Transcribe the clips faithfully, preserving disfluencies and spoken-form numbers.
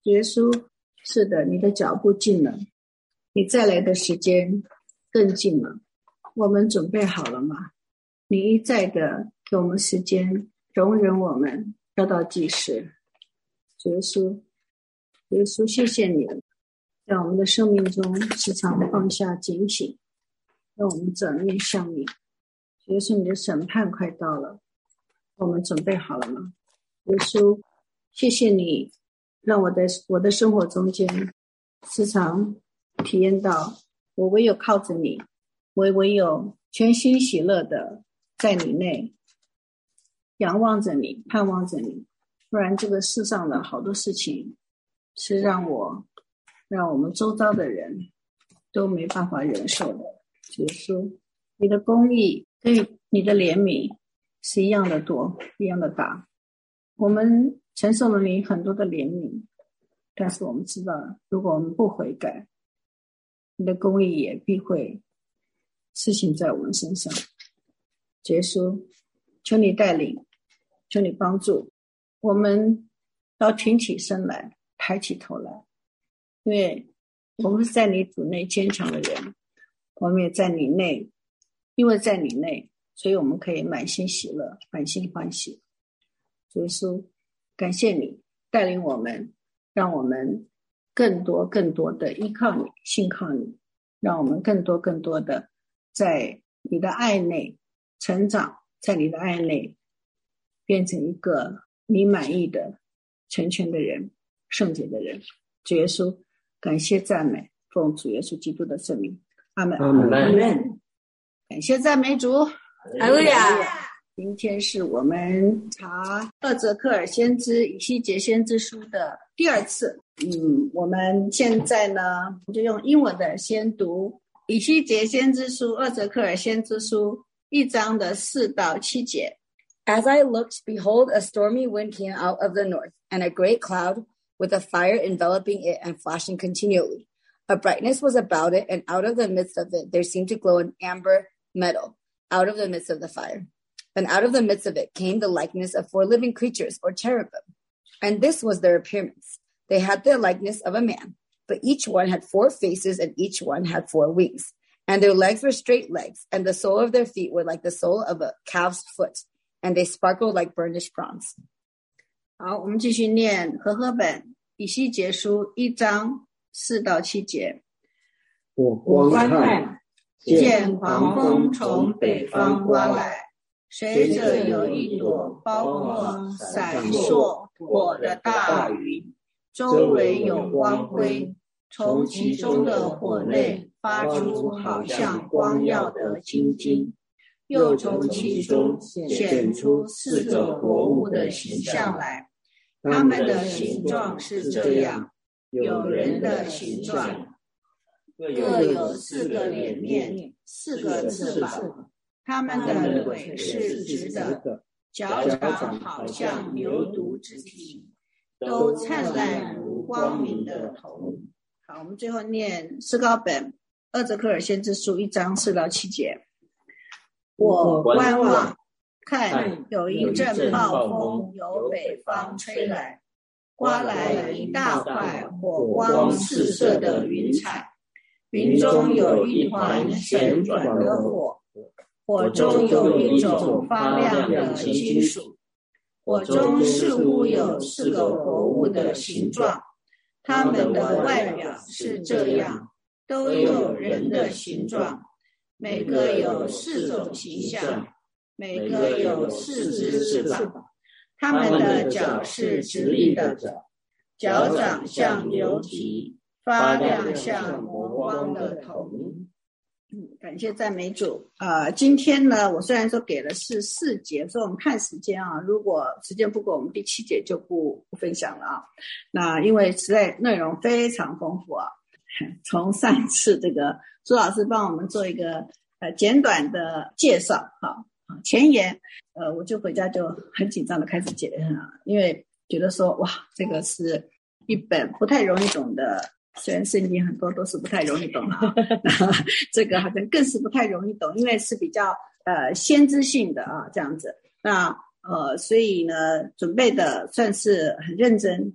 主耶稣，是的，你的脚步近了，你再来的时间更近了，我们准备好了吗？你一再的给我们时间，容忍我们要到几时。主耶稣，主耶稣，谢谢你，在我们的生命中时常放下警醒，让我们转面向你。主耶稣，你的审判快到了，我们准备好了吗？耶稣，谢谢你让我的我的生活中间时常体验到，我唯有靠着你，我唯有全心喜乐的在你内仰望着你，盼望着你，不然这个世上的好多事情是让我让我们周遭的人都没办法忍受的。耶稣，你的公义跟你的怜悯是一样的多，一样的大。我们承受了你很多的怜悯，但是我们知道，如果我们不悔改，你的公义也必会施行在我们身上。耶稣，求你带领，求你帮助我们，要挺起身来，抬起头来，因为我们是在你主内坚强的人，我们也在你内，因为在你内，所以我们可以满心喜乐，满心欢喜。主耶稣，感谢你带领我们，让我们更多更多的依靠你，信靠你，让我们更多更多的在你的爱内成长，在你的爱内变成一个你满意的成全的人，圣洁的人。主耶稣，感谢赞美，奉主耶稣基督的圣名，阿们。 阿们。 感谢赞美主， 哈利路亚。 今天是我们查厄泽克尔先知以西结先知书的第二次。嗯，我们现在呢，就用英文的先读以西结先知书、厄泽克尔先知书一章的四到七节。 As I looked, behold, a stormy wind came out of the north, and a great cloud with a fire enveloping it and flashing continually. A brightness was about it, and out of the midst of it there seemed to glow an amber metal out of the midst of the fire. And out of the midst of it came the likeness of four living creatures, or cherubim. And this was their appearance. They had the likeness of a man, but each one had four faces, and each one had four wings. And their legs were straight legs, and the sole of their feet were like the sole of a calf's foot, and they sparkled like burnished bronze. 好，我们继续念和合本以西结书一章四到七节。 我观看， 见狂风从北方刮来，随着有一朵包括闪烁火的大云，周围有光辉，从其中的火内发出好像光耀的金晶，又从其中显出四个活物的形象来，它们的形状是这样：有人的形状，各有四个脸面，四个翅膀，他们的腿是直的，脚掌好像牛犊之蹄，都灿烂如光明的铜。好，我们最后念诗高本厄泽克尔先知书一章四到七节。我观望，看有一阵暴风由北方吹来，刮来一大块火光四射的云彩，云中有一团旋转的火，火中有一种发亮的金属，火中似乎有四个活物的形状，它们的外表是这样，都有人的形状，每个有四种形象，每个有四只翅膀，它们的脚是直立的，脚掌像牛蹄，发亮像磨光的铜。感谢赞美主。呃，今天呢，我虽然说给的是四节，所以我们看时间啊，如果时间不够，我们第七节就不不分享了啊。那因为实在内容非常丰富啊，从上次这个朱老师帮我们做一个呃简短的介绍，好前言，呃，我就回家就很紧张的开始解啊，因为觉得说哇，这个是一本不太容易懂的。虽然圣经很多都是不太容易懂啊，这个好像更是不太容易懂，因为是比较呃先知性的啊这样子。那呃，所以呢，准备的算是很认真哈。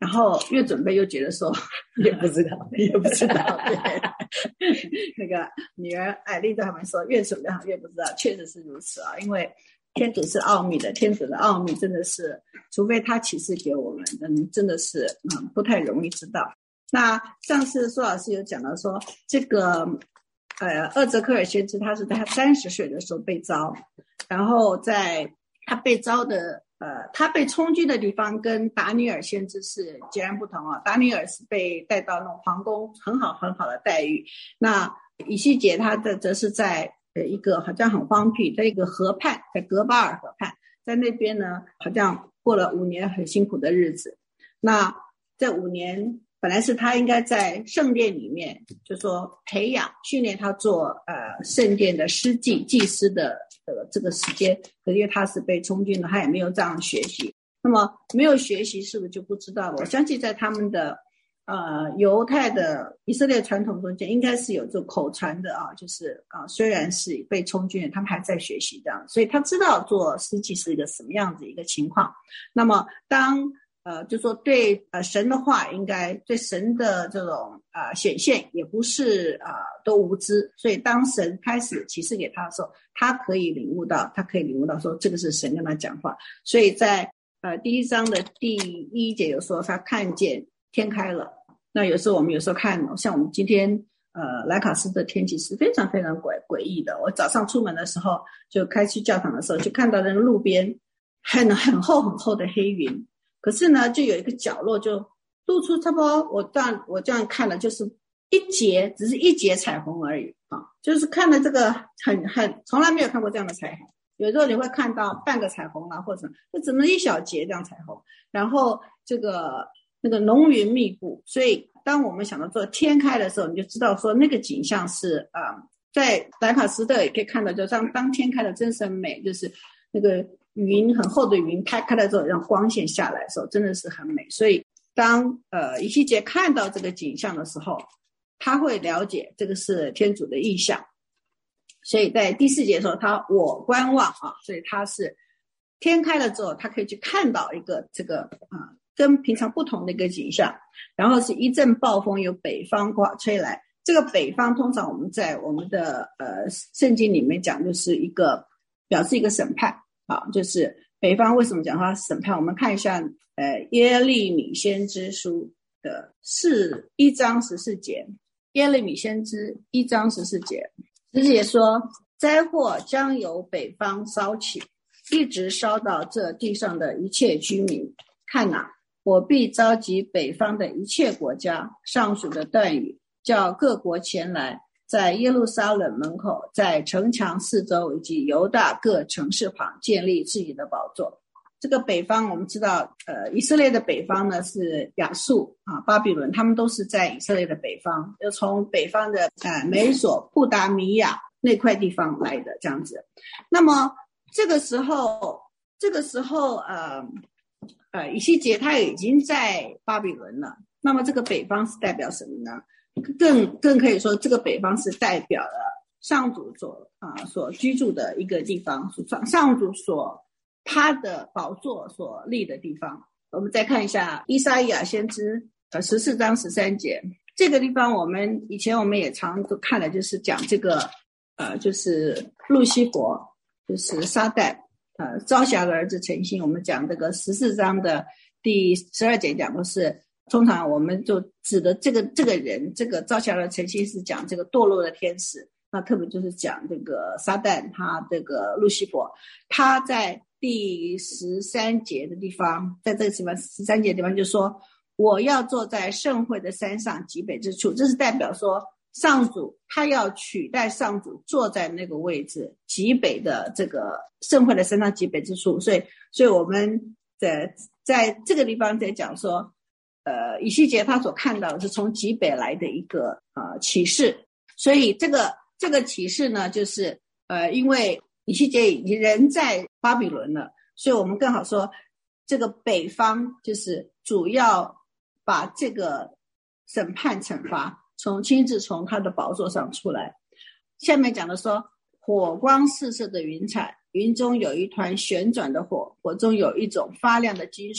然后越准备又觉得说也不知道， 也不知道，对，那个女儿艾丽都还没说，越准备好越不知道，确实是如此啊，因为天主是奥秘的，天主的奥秘真的是，除非他启示给我们，嗯，真的是嗯不太容易知道。那上次苏老师有讲到说，这个呃厄泽克尔先知他是在他三十岁的时候被召，然后在他被召的呃他被充军的地方跟达尼尔先知是截然不同啊。达尼尔是被带到那种皇宫很好很好的待遇，那以西结他的则是在呃一个好像很荒僻，在一个河畔，在格巴尔河畔，在那边呢好像过了五年很辛苦的日子。那这五年本来是他应该在圣殿里面，就说培养训练他做呃圣殿的司祭祭司的呃这个时间，可是因为他是被充军了，他也没有这样学习。那么没有学习是不是就不知道了？我相信在他们的呃犹太的以色列传统中间，应该是有这口传的啊，就是啊虽然是被充军了，他们还在学习这样，所以他知道做司祭是一个什么样子一个情况。那么当呃，就说对呃神的话，应该对神的这种啊、呃、显现，也不是啊、呃、都无知。所以当神开始启示给他的时候，他可以领悟到，他可以领悟到说这个是神跟他讲话。所以在呃第一章的第一节有说他看见天开了。那有时候我们有时候看，像我们今天呃莱卡斯的天气是非常非常诡诡异的。我早上出门的时候，就开去教堂的时候，就看到那个路边很很厚很厚的黑云。可是呢，就有一个角落就露出差不多，我这样我这样看了，就是一节，只是一节彩虹而已啊，就是看了这个很很从来没有看过这样的彩虹。有时候你会看到半个彩虹啊，或者就只能一小节这样彩虹，然后这个那个浓云密布，所以当我们想到做天开的时候，你就知道说那个景象是啊、呃，在莱卡斯特也可以看到，就当当天开的真是很美，就是那个。云很厚的云开开了之后，让光线下来的时候，真的是很美。所以当呃以西结看到这个景象的时候，他会了解这个是天主的意象。所以在第四节的时候，他我观望啊，所以他是天开了之后，他可以去看到一个这个啊、呃、跟平常不同的一个景象。然后是一阵暴风由北方刮吹来，这个北方通常我们在我们的呃圣经里面讲，就是一个表示一个审判。好，就是北方为什么讲他审判？我们看一下，呃，耶利米先知书的四一章十四节，耶利米先知一章十四节，十四节说，灾祸将由北方烧起，一直烧到这地上的一切居民。看哪、啊，我必召集北方的一切国家，上属的断语，叫各国前来。在耶路撒冷门口，在城墙四周以及犹大各城市旁建立自己的宝座。这个北方我们知道，呃，以色列的北方呢是亚述啊、巴比伦，他们都是在以色列的北方，就从北方的呃美索不达米亚那块地方来的这样子。那么这个时候，这个时候呃呃以西结他已经在巴比伦了。那么这个北方是代表什么呢？更更可以说，这个北方是代表了上主所啊、呃、所居住的一个地方，上上主所他的宝座所立的地方。我们再看一下以赛亚先知呃十四章十三节，这个地方我们以前我们也常都看了，就是讲这个呃就是路西佛，就是撒旦呃招辖的儿子诚心。我们讲这个十四章的第十二节讲的是。通常我们就指的这个这个人，这个招辖的诚心是讲这个堕落的天使，那特别就是讲这个撒旦，他这个路西佛，他在第十三节的地方，在这个地方十三节的地方就说，我要坐在圣会的山上极北之处，这是代表说上主他要取代上主坐在那个位置极北的这个圣会的山上极北之处，所以所以我们在在这个地方在讲说。呃，以西结他所看到的是从极北来的一个呃启示，所以这个这个启示呢，就是呃，因为以西结已经人在巴比伦了，所以我们更好说，这个北方就是主要把这个审判惩罚从亲自从他的宝座上出来。下面讲的说，火光四射的云彩，云中有一团旋转的火，火中有一种发亮的金属，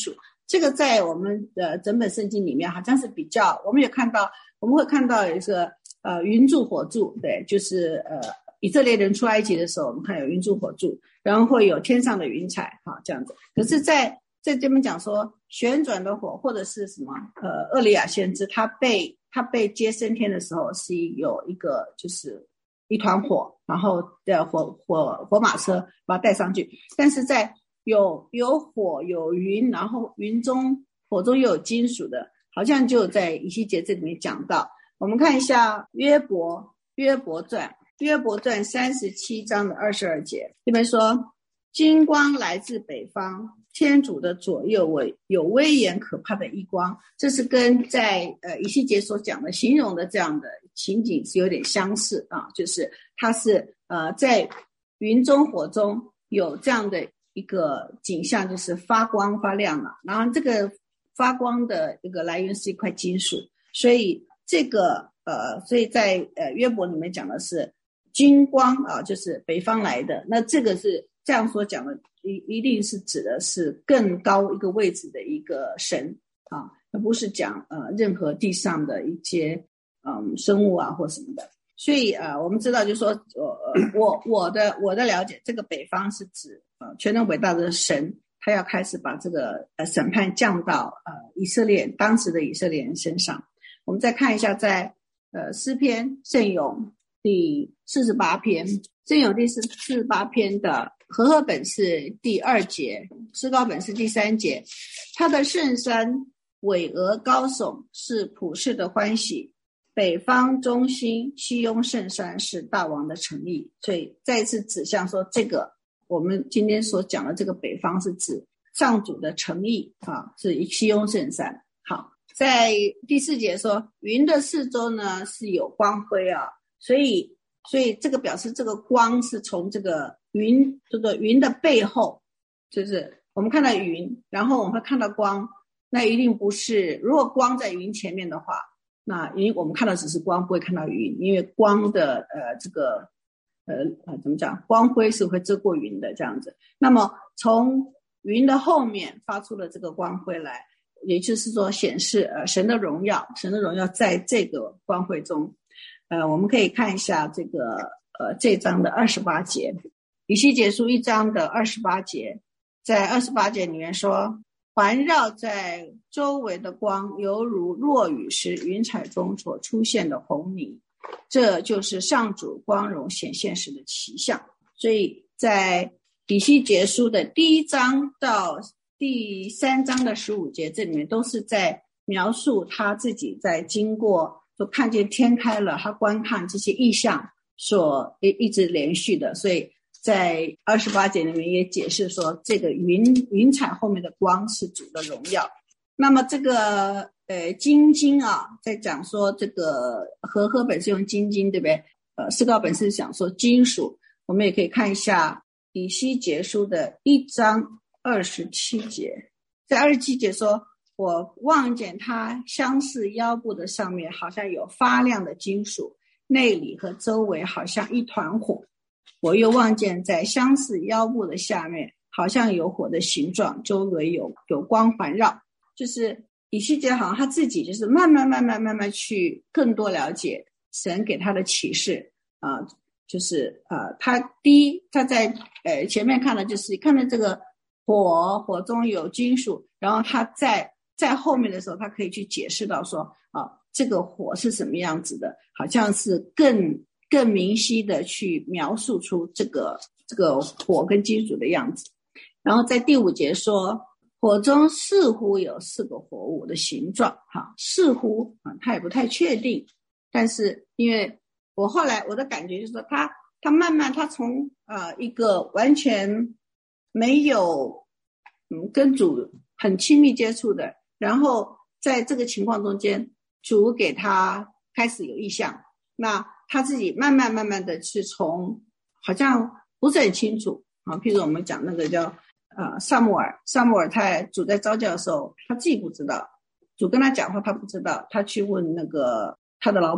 这个在我们的整本圣经里面好像是比较，我们也看到，我们会看到有一个呃云柱火柱，对，就是呃以色列人出埃及的时候，我们看有云柱火柱，然后会有天上的云彩，哈，这样子。可是在在这边讲说旋转的火或者是什么呃厄利亚先知他被他被接升天的时候是有一个就是一团火，然后的火火火马车把它带上去，但是在有有火有云，然后云中火中又有金属的，好像就在以西结这里面讲到。我们看一下约伯约伯传约伯传三十七章的二十二节，这边说金光来自北方，天主的左右为有威严可怕的一光，这是跟在呃以西结所讲的形容的这样的情景是有点相似啊，就是它是呃在云中火中有这样的一个景象，就是发光发亮了，然后这个发光的一个来源是一块金属，所以这个呃所以在呃约伯里面讲的是金光啊，就是北方来的，那这个是这样所讲的一一定是指的是更高一个位置的一个神啊，而不是讲呃任何地上的一些嗯生物啊或什么的。所以呃我们知道就是说呃我我的我的了解，这个北方是指呃全能伟大的神，他要开始把这个呃审判降到呃以色列当时的以色列人身上。我们再看一下在呃诗篇圣咏第四十八篇，圣咏第四十八篇的和合本是第二节，诗高本是第三节。他的圣山巍峨高耸，是普世的欢喜，北方中心西雍圣山是大王的诚意。所以再一次指向说，这个我们今天所讲的这个北方是指上主的诚意啊，是西雍圣山。好，在第四节说云的四周呢是有光辉啊，所以所以这个表示这个光是从这个云这个云的背后，就是我们看到云，然后我们会看到光，那一定不是，如果光在云前面的话，那因为我们看到只是光，不会看到云，因为光的呃这个呃呃怎么讲，光辉是会遮过云的这样子。那么从云的后面发出了这个光辉来，也就是说显示呃神的荣耀，神的荣耀在这个光辉中。呃，我们可以看一下这个呃这章的二十八节，以西结书一章的二十八节，在二十八节里面说，环绕在周围的光犹如落雨时云彩中所出现的红泥，这就是上主光荣显现时的奇象。所以在以西结书的第一章到第三章的十五节，这里面都是在描述他自己在经过就看见天开了，他观看这些异象所一直连续的，所以在二十八节里面也解释说，这个云云彩后面的光是主的荣耀。那么这个呃金经啊，在讲说这个和合本是用金经，对不对？呃，诗高本是讲说金属。我们也可以看一下以西结书的一章二十七节，在二十七节说，我望见它相似腰部的上面好像有发亮的金属，内里和周围好像一团火。我又望见在相似腰部的下面好像有火的形状，周围有有光环绕。就是以西结好像他自己就是慢慢慢慢慢慢去更多了解神给他的启示啊、呃，就是呃，他第一他在呃前面看的就是看到这个火火中有金属，然后他在在后面的时候，他可以去解释到说啊，这个火是什么样子的，好像是更更明晰的去描述出这个这个火跟金属的样子。然后在第五节说，火中似乎有四个火物的形状，哈，似乎啊，他也不太确定，但是因为我后来我的感觉就是说，他他慢慢他从呃一个完全没有嗯跟主很亲密接触的，然后在这个情况中间，主给他开始有意向，那他自己慢慢慢慢的是从好像不是很清楚啊，譬如我们讲那个叫呃撒母耳，撒母耳他主在召教的时候，他自己不知道，主跟他讲话他不知道，他去问那个他的老板，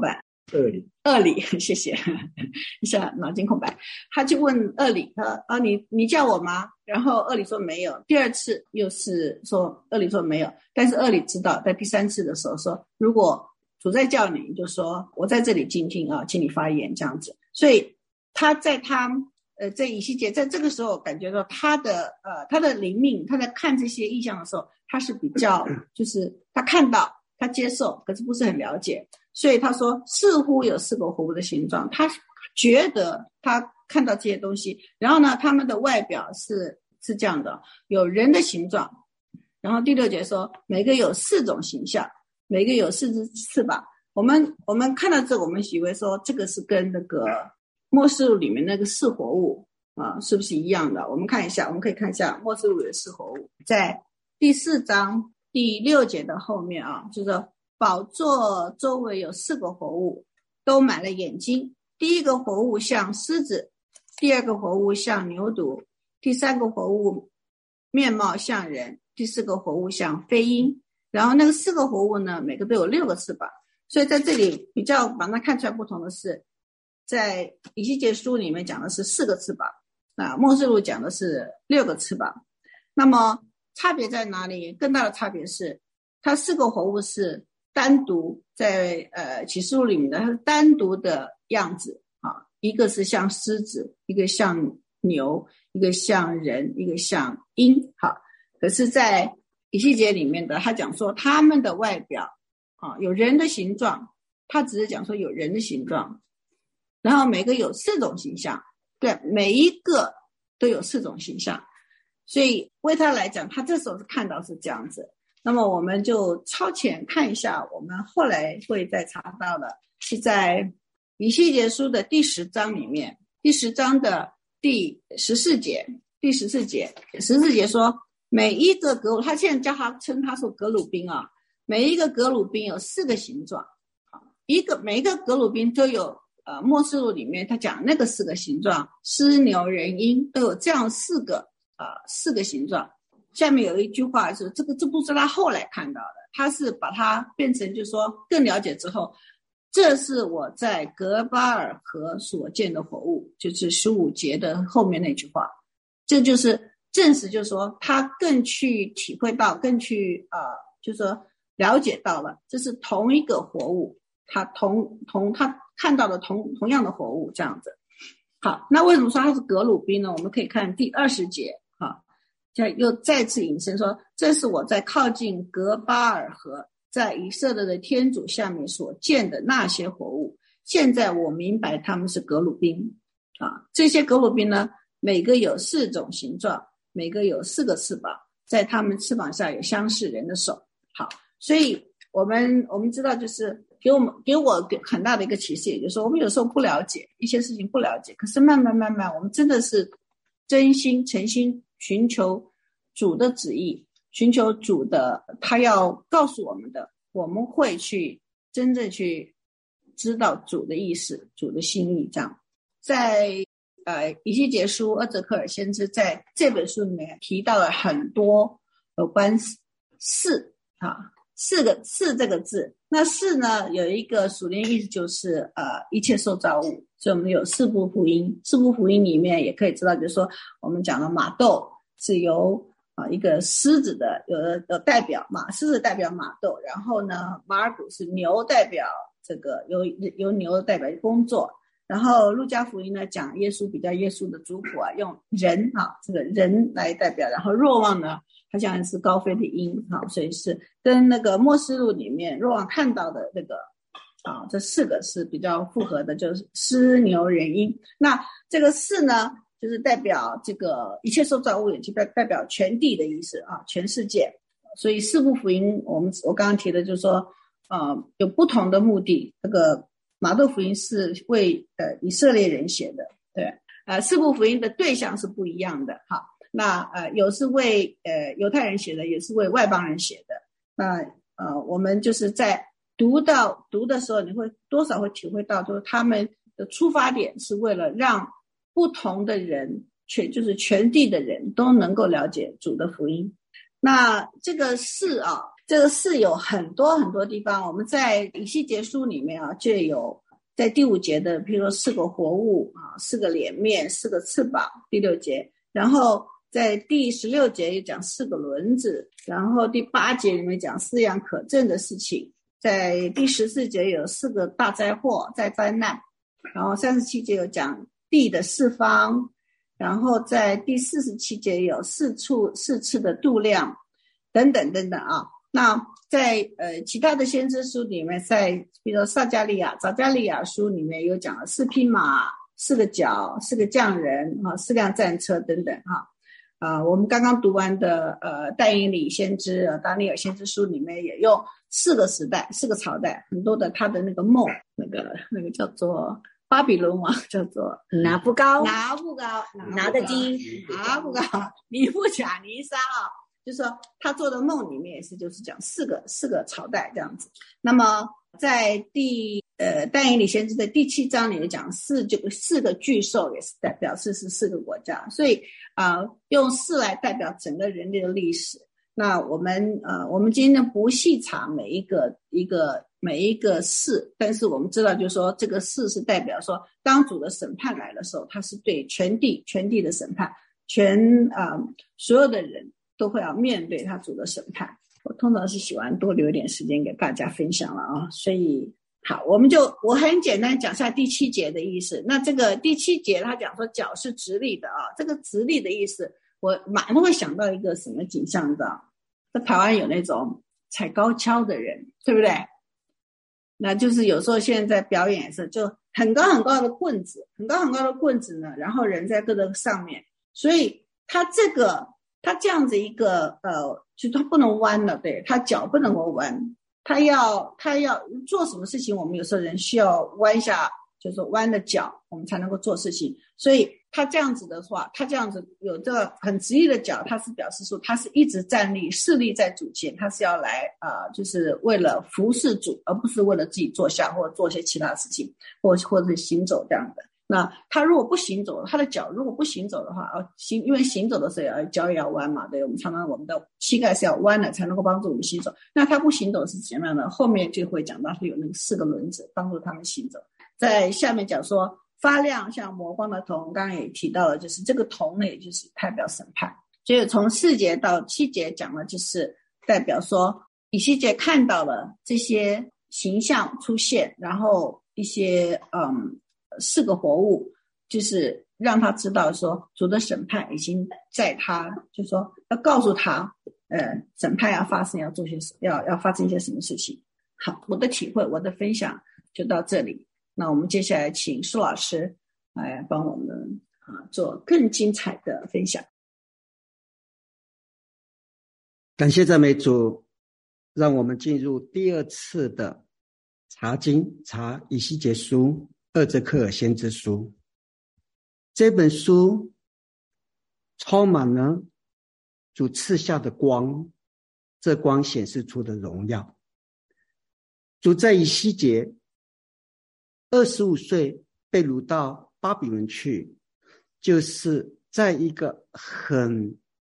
恶里， 恶里，谢谢，一下脑筋空白。他就问恶里，他啊，你你叫我吗？然后恶里说没有。第二次又是说恶里说没有，但是恶里知道，在第三次的时候说，如果主再叫你，你就说我在这里静听啊，请你发言这样子。所以他在他呃在以西结在这个时候感觉到他的呃他的灵命，他在看这些意象的时候，他是比较就是他看到他接受，可是不是很了解。所以他说似乎有四个活物的形状，他觉得他看到这些东西，然后呢他们的外表是是这样的，有人的形状，然后第六节说每个有四种形象，每个有四只翅膀。我们我们看到这个，我们以为说这个是跟那个默示录里面那个四活物啊是不是一样的？我们看一下，我们可以看一下默示录里的四活物，在第四章第六节的后面啊，就是宝座周围有四个活物，都满了眼睛。第一个活物像狮子，第二个活物像牛犊，第三个活物面貌像人，第四个活物像飞鹰。然后那个四个活物呢，每个都有六个翅膀。所以在这里比较把它看出来不同的是，在以西结书里面讲的是四个翅膀，啊，默示录讲的是六个翅膀。那么差别在哪里？更大的差别是，它四个活物是单独在呃启示录里面的，它是单独的样子啊，一个是像狮子，一个像牛，一个像人，一个像鹰。好，可是在以西结里面的，他讲说他们的外表啊有人的形状，他只是讲说有人的形状，然后每个有四种形象，对，每一个都有四种形象，所以为他来讲，他这时候是看到是这样子。那么我们就超前看一下，我们后来会再查到的是在以西结书的第十章里面，第十章的第十四节，第十四节，十四节说每一个革鲁，他现在叫他称他说革鲁宾啊，每一个革鲁宾有四个形状，一个每一个革鲁宾都有呃默示录里面他讲那个四个形状，狮牛人鹰都有这样四个呃四个形状。下面有一句话是这个这不是他后来看到的，他是把它变成就是说更了解之后，这是我在格巴尔河所见的活物，就是十五节的后面那句话，这就是证实就是说他更去体会到，更去呃就是说了解到了这是同一个活物，他同同他看到的同同样的活物这样子。好，那为什么说他是革鲁宾呢？我们可以看第二十节啊，又再次引申说，这是我在靠近格巴尔河，在以色列的天主下面所见的那些活物。现在我明白他们是革鲁宾啊，这些革鲁宾呢，每个有四种形状，每个有四个翅膀，在他们翅膀下有相似人的手。好，所以我们我们知道，就是给我们给我很大的一个启示，也就是说，我们有时候不了解一些事情，不了解，可是慢慢慢慢，我们真的是真心诚心寻求主的旨意，寻求主的他要告诉我们的，我们会去真正去知道主的意思，主的心意。这样在呃以西结书厄泽克尔先知在这本书里面提到了很多有关四啊四个四这个字。那四呢有一个属灵意思，就是呃一切受造物，所以我们有四部福音，四部福音里面也可以知道，就是说我们讲的马窦是由啊一个狮子的有有代表，马狮子代表马窦，然后呢马尔谷是牛代表这个由由牛代表工作，然后路加福音呢讲耶稣比较耶稣的族谱啊，用人啊这个人来代表，然后若望呢他讲是高飞的鹰啊，所以是跟那个默示录里面若望看到的那个啊这四个是比较符合的，就是狮牛人鹰。那这个四呢就是代表这个一切受造物，也就代表全地的意思啊，全世界。所以四部福音我们我刚刚提的就是说呃有不同的目的，这个马窦福音是为呃以色列人写的，对，呃四部福音的对象是不一样的。好，那呃有是为呃犹太人写的，也是为外邦人写的。那呃我们就是在读到读的时候，你会多少会体会到，就是他们的出发点是为了让不同的人，全就是全地的人都能够了解主的福音。那这个事啊，这个事有很多很多地方，我们在以西结书里面啊，就有在第五节的，譬如说四个活物啊，四个脸面，四个翅膀，第六节。然后在第十六节又讲四个轮子，然后第八节里面讲四样可证的事情，在第十四节有四个大灾祸，在灾难，然后三十七节有讲地的四方，然后在第四十七节有四处四次的度量，等等等等啊。那在呃其他的先知书里面，在比如说撒迦利亚、撒迦利亚书里面有讲了四匹马、四个角、四个匠人啊、四辆战车等等哈。啊、呃，我们刚刚读完的呃但以理先知、呃达尼尔先知书里面也用四个时代、四个朝代，很多的他的那个梦，那个那个叫做巴比伦王，叫做拿不高， 拿不高， 拿得低， 拿不高，尼布甲尼撒啊。就是说他做的梦里面也是就是讲四个四个朝代这样子。那么在第呃但以理先知的第七章里面讲四这个四个巨兽也是代表示是四个国家，所以啊、呃、用四来代表整个人类的历史。那我们呃我们今天不细查每一个一个每一个事，但是我们知道就是说这个事是代表说当主的审判来的时候，他是对全地全地的审判，全啊、呃、所有的人都会要面对他主的审判。我通常是喜欢多留一点时间给大家分享了啊，所以好，我们就我很简单讲一下第七节的意思。那这个第七节他讲说脚是直立的啊，这个直立的意思，我马上会想到一个什么景象的？在台湾有那种踩高跷的人，对不对？那就是有时候现在在表演的时候，就很高很高的棍子，很高很高的棍子呢，然后人在各个上面，所以他这个。他这样子一个呃，就他不能弯了，对，他脚不能够弯，他要他要做什么事情，我们有时候人需要弯下，就是弯了脚，我们才能够做事情。所以他这样子的话，他这样子有这个很直立的脚，他是表示说他是一直站立侍立在主前，他是要来啊、呃，就是为了服侍主，而不是为了自己坐下或者做些其他事情，或或者是行走这样的。那他如果不行走，他的脚如果不行走的话，哦，行，因为行走的时候要脚也要弯嘛，对，我们常常我们的膝盖是要弯的，才能够帮助我们行走。那他不行走是怎么样的？后面就会讲到是有那个四个轮子帮助他们行走。在下面讲说发亮像磨光的铜，刚刚也提到了，就是这个铜呢，也就是代表审判。所以从四节到七节讲了，就是代表说以西结看到了这些形象出现，然后一些嗯。四个活物，就是让他知道说主的审判已经在他，就是说要告诉他呃审判要发生，要做些要要发生一些什么事情。好，我的体会我的分享就到这里，那我们接下来请苏老师来帮我们啊做更精彩的分享。 感谢赞美主，让我们进入第二次的查经，查以西结书厄则克尔先知书。这本书充满了主赐下的光，这光显示出的荣耀。主在以西结二十五岁被掳到巴比伦去，就是在一个很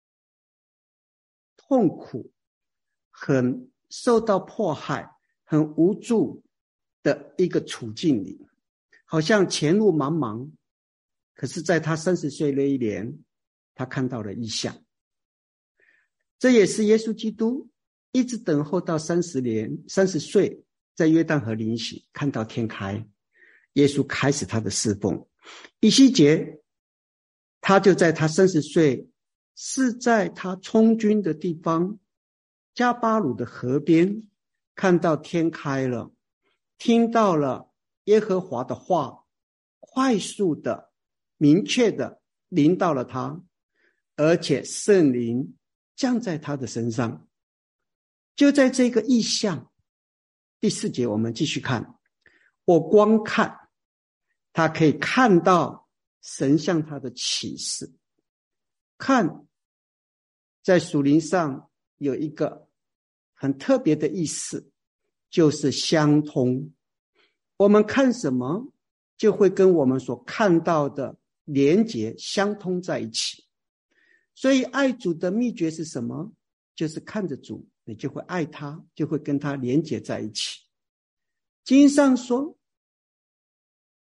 痛苦、很受到迫害、很无助的一个处境里，好像前路茫茫。可是在他三十岁那一年，他看到了异象。这也是耶稣基督一直等候到三十年、三十岁，在约旦河临洗，看到天开，耶稣开始他的侍奉。以西结他就在他三十岁，是在他充军的地方加巴鲁的河边，看到天开了，听到了耶和华的话，快速的明确的临到了他，而且圣灵降在他的身上。就在这个异象，第四节我们继续看，我光看他可以看到神向他的启示。看在属灵上有一个很特别的意思，就是相通。我们看什么就会跟我们所看到的连结相通在一起。所以爱主的秘诀是什么？就是看着主，你就会爱他，就会跟他连结在一起。经上说，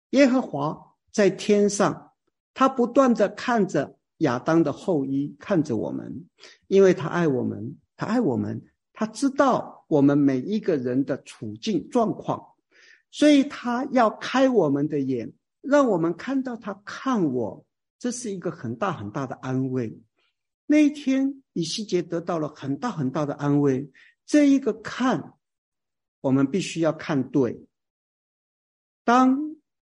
耶和华在天上，他不断的看着亚当的后裔，看着我们，因为他爱我们，他爱我们，他知道我们每一个人的处境状况，所以他要开我们的眼，让我们看到他看我，这是一个很大很大的安慰。那一天以西结得到了很大很大的安慰，这一个看我们必须要看对。当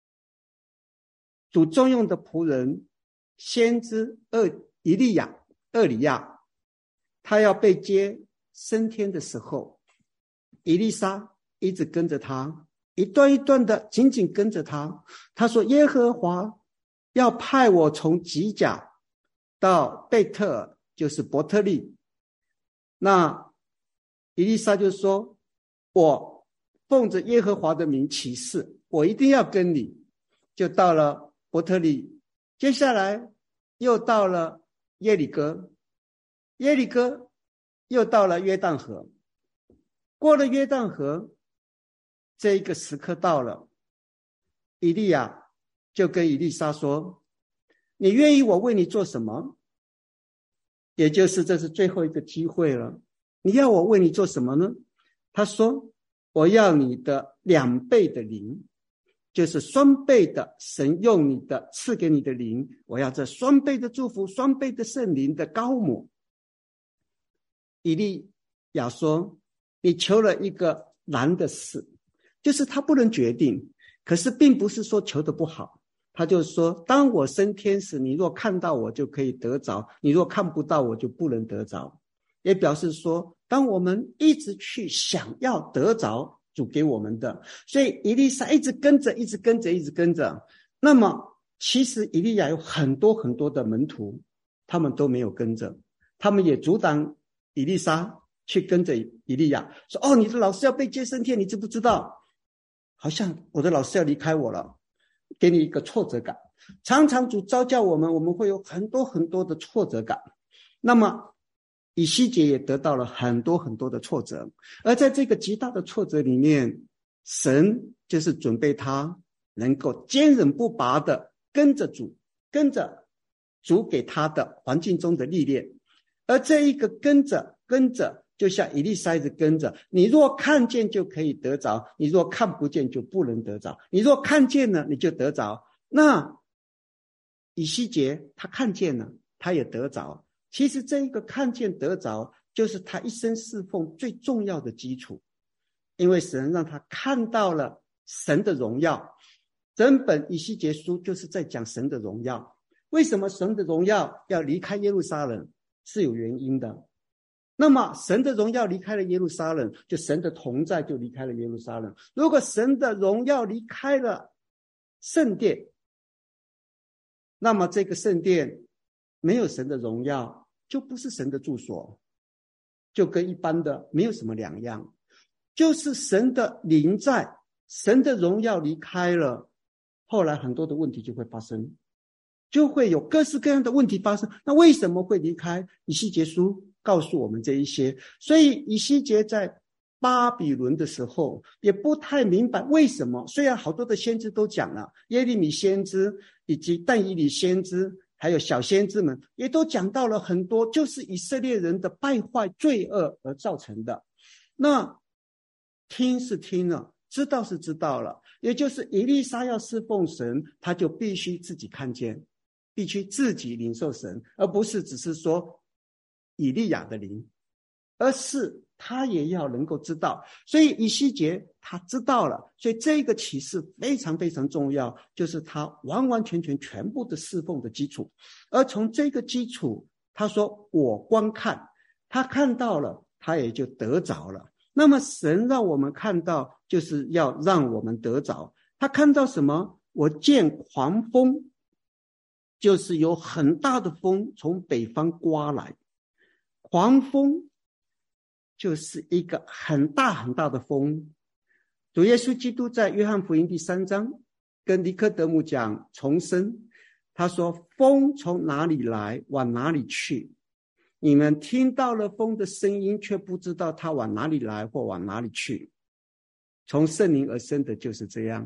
主重用的仆人先知厄以利亚厄里亚他要被接升天的时候，以利沙一直跟着他，一段一段的紧紧跟着他。他说耶和华要派我从吉甲到贝特尔，就是伯特利。那以利沙就说，我奉着耶和华的名起誓，我一定要跟你。就到了伯特利，接下来又到了耶里哥，耶里哥又到了约旦河。过了约旦河，这一个时刻到了，以利亚就跟以利沙说，你愿意我为你做什么？也就是这是最后一个机会了，你要我为你做什么呢？他说，我要你的两倍的灵，就是双倍的神用你的赐给你的灵，我要这双倍的祝福，双倍的圣灵的膏抹。以利亚说，你求了一个难的事，就是他不能决定，可是并不是说求的不好，他就说，当我升天时，你若看到我就可以得着，你若看不到我就不能得着。也表示说，当我们一直去想要得着主给我们的，所以以利沙一直跟着一直跟着一直跟着。那么其实以利亚有很多很多的门徒，他们都没有跟着，他们也阻挡以利沙去跟着以利亚，说，哦，你的老师要被接升天，你知不知道？好像我的老师要离开我了，给你一个挫折感。常常主召叫我们，我们会有很多很多的挫折感。那么以西结也得到了很多很多的挫折，而在这个极大的挫折里面，神就是准备他能够坚韧不拔的跟着主，跟着主给他的环境中的历练。而这一个跟着跟着，就像以利沙一直跟着，你若看见就可以得着，你若看不见就不能得着，你若看见了你就得着。那以西结他看见了，他也得着。其实这一个看见得着，就是他一生侍奉最重要的基础，因为神让他看到了神的荣耀。整本以西结书就是在讲神的荣耀。为什么神的荣耀要离开耶路撒冷？是有原因的。那么神的荣耀离开了耶路撒冷，就神的同在就离开了耶路撒冷。如果神的荣耀离开了圣殿，那么这个圣殿没有神的荣耀，就不是神的住所，就跟一般的没有什么两样。就是神的灵在，神的荣耀离开了，后来很多的问题就会发生，就会有各式各样的问题发生。那为什么会离开？以西结书告诉我们这一些。所以以西结在巴比伦的时候也不太明白为什么，虽然好多的先知都讲了，耶利米先知以及但以理先知还有小先知们也都讲到了很多，就是以色列人的败坏罪恶而造成的。那听是听了，知道是知道了，也就是以利沙要侍奉神，他就必须自己看见，必须自己领受神，而不是只是说以利亚的灵，而是他也要能够知道。所以以西结他知道了，所以这个启示非常非常重要，就是他完完全全全部的侍奉的基础。而从这个基础，他说我观看，他看到了，他也就得着了。那么神让我们看到，就是要让我们得着。他看到什么？我见狂风，就是有很大的风从北方刮来。狂风就是一个很大很大的风。主耶稣基督在约翰福音第三章跟尼科德姆讲重生，他说风从哪里来往哪里去，你们听到了风的声音，却不知道它往哪里来或往哪里去。从圣灵而生的就是这样。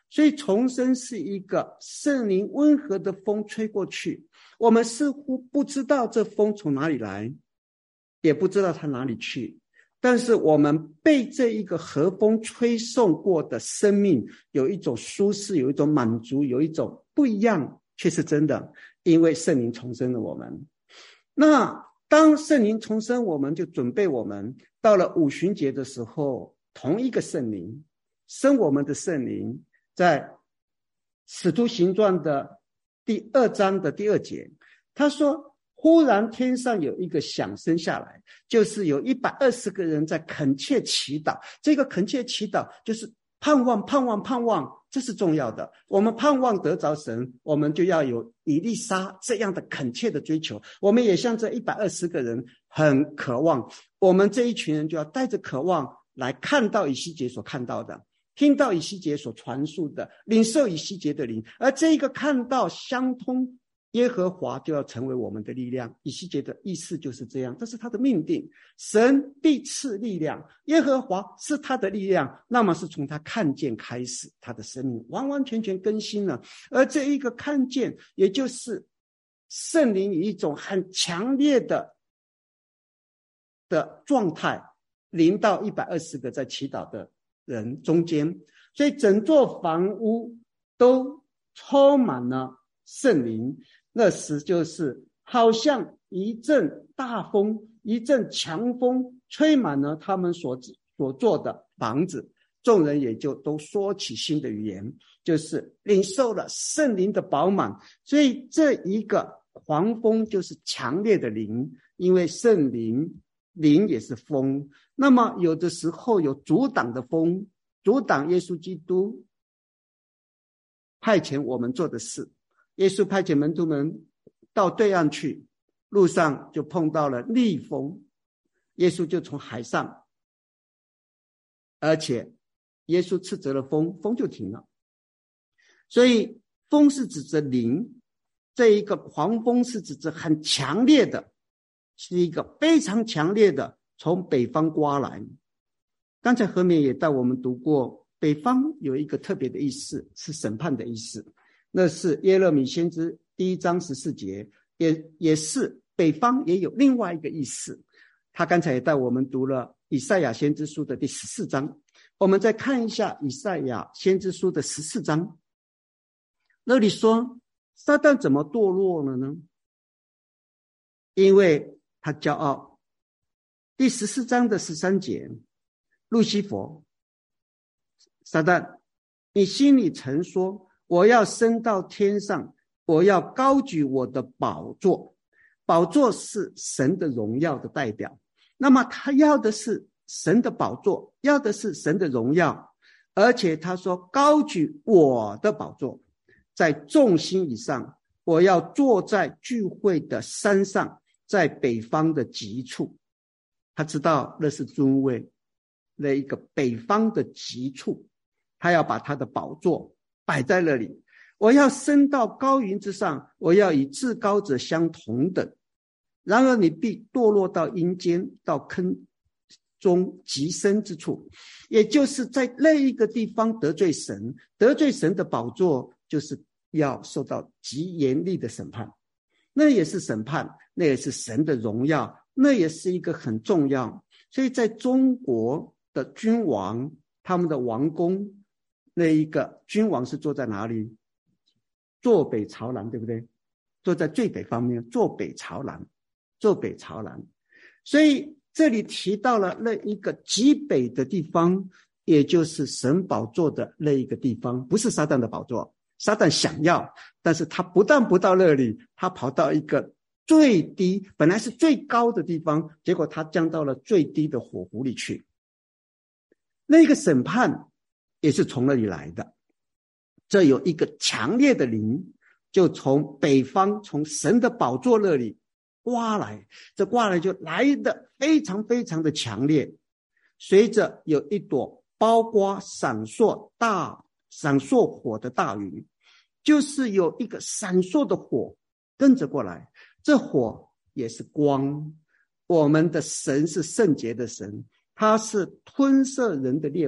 所以重生是一个圣灵温和的风吹过去，我们似乎不知道这风从哪里来，也不知道它哪里去，但是我们被这一个和风吹送过的生命有一种舒适，有一种满足，有一种不一样，却是真的，因为圣灵重生了我们。那当圣灵重生，我们就准备我们到了五旬节的时候，同一个圣灵生我们的圣灵，在使徒行传的第二章的第二节，他说忽然天上有一个响声下来，就是有一百二十个人在恳切祈祷。这个恳切祈祷就是盼望盼望盼望，这是重要的。我们盼望得着神，我们就要有以利沙这样的恳切的追求。我们也像这一百二十个人很渴望，我们这一群人就要带着渴望来看到以西结所看到的，听到以西结所传述的，领受以西结的灵，而这一个看到相通，耶和华就要成为我们的力量。以西结的意思就是这样，这是他的命定，神必赐力量，耶和华是他的力量，那么是从他看见开始，他的生命完完全全更新了。而这一个看见，也就是圣灵以一种很强烈的的状态临到一百二十个在祈祷的人中间，所以整座房屋都充满了圣灵。那时就是好像一阵大风，一阵强风吹满了他们所所做的房子，众人也就都说起新的语言，就是领受了圣灵的饱满。所以这一个狂风就是强烈的灵，因为圣灵灵也是风，那么有的时候有阻挡的风，阻挡耶稣基督派遣我们做的事。耶稣派遣门徒们到对岸去，路上就碰到了逆风，耶稣就从海上，而且耶稣斥责了风，风就停了。所以风是指着灵，这一个狂风是指着很强烈的，是一个非常强烈的从北方刮来。刚才何勉也带我们读过，北方有一个特别的意思，是审判的意思，那是耶勒米先知第一章十四节，也也是北方也有另外一个意思。他刚才也带我们读了以赛亚先知书的第十四章，我们再看一下以赛亚先知书的十四章，那里说撒旦怎么堕落了呢？因为他骄傲。第十四章的十三节，路西弗，撒旦，你心里曾说，我要升到天上，我要高举我的宝座。宝座是神的荣耀的代表，那么他要的是神的宝座，要的是神的荣耀，而且他说高举我的宝座，在众星以上，我要坐在聚会的山上，在北方的极处。他知道那是尊位，那一个北方的极处，他要把他的宝座摆在那里。我要升到高云之上，我要与至高者相同等。然而你必堕落到阴间，到坑中极深之处，也就是在那一个地方得罪神，得罪神的宝座，就是要受到极严厉的审判。那也是审判，那也是神的荣耀，那也是一个很重要。所以在中国的君王，他们的王宫，那一个君王是坐在哪里？坐北朝南，对不对？坐在最北方面，坐北朝南，坐北朝南。所以这里提到了那一个极北的地方，也就是神宝座的那一个地方，不是撒旦的宝座。撒旦想要，但是他不但不到那里，他跑到一个最低，本来是最高的地方，结果他降到了最低的火湖里去。那个审判也是从那里来的。这有一个强烈的灵，就从北方，从神的宝座那里刮来，这刮来就来的非常非常的强烈，随着有一朵包刮闪烁大闪烁火的大云，就是有一个闪烁的火跟着过来，这火也是光。我们的神是圣洁的神，他是吞噬人的烈火，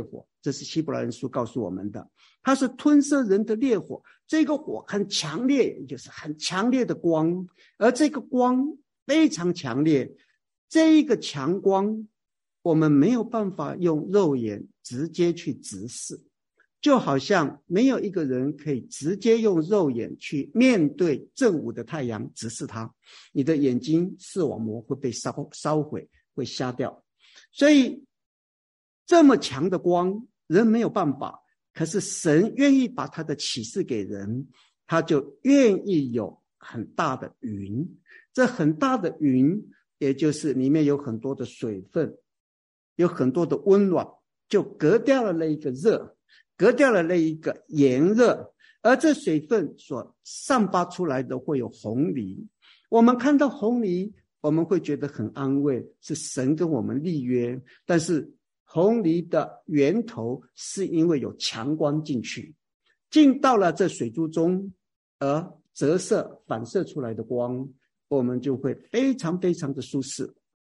这是希伯来人书告诉我们的。它是吞噬人的烈火，这个火很强烈，也就是很强烈的光，而这个光非常强烈，这一个强光我们没有办法用肉眼直接去直视，就好像没有一个人可以直接用肉眼去面对正午的太阳直视它，你的眼睛视网膜会被烧烧毁，会瞎掉。所以这么强的光人没有办法，可是神愿意把他的启示给人，他就愿意有很大的云，这很大的云也就是里面有很多的水分，有很多的温暖，就隔掉了那一个热，隔掉了那一个炎热，而这水分所散发出来的会有红梨。我们看到红梨我们会觉得很安慰，是神跟我们立约，但是红梨的源头是因为有强光进去，进到了这水珠中，而折射反射出来的光，我们就会非常非常的舒适。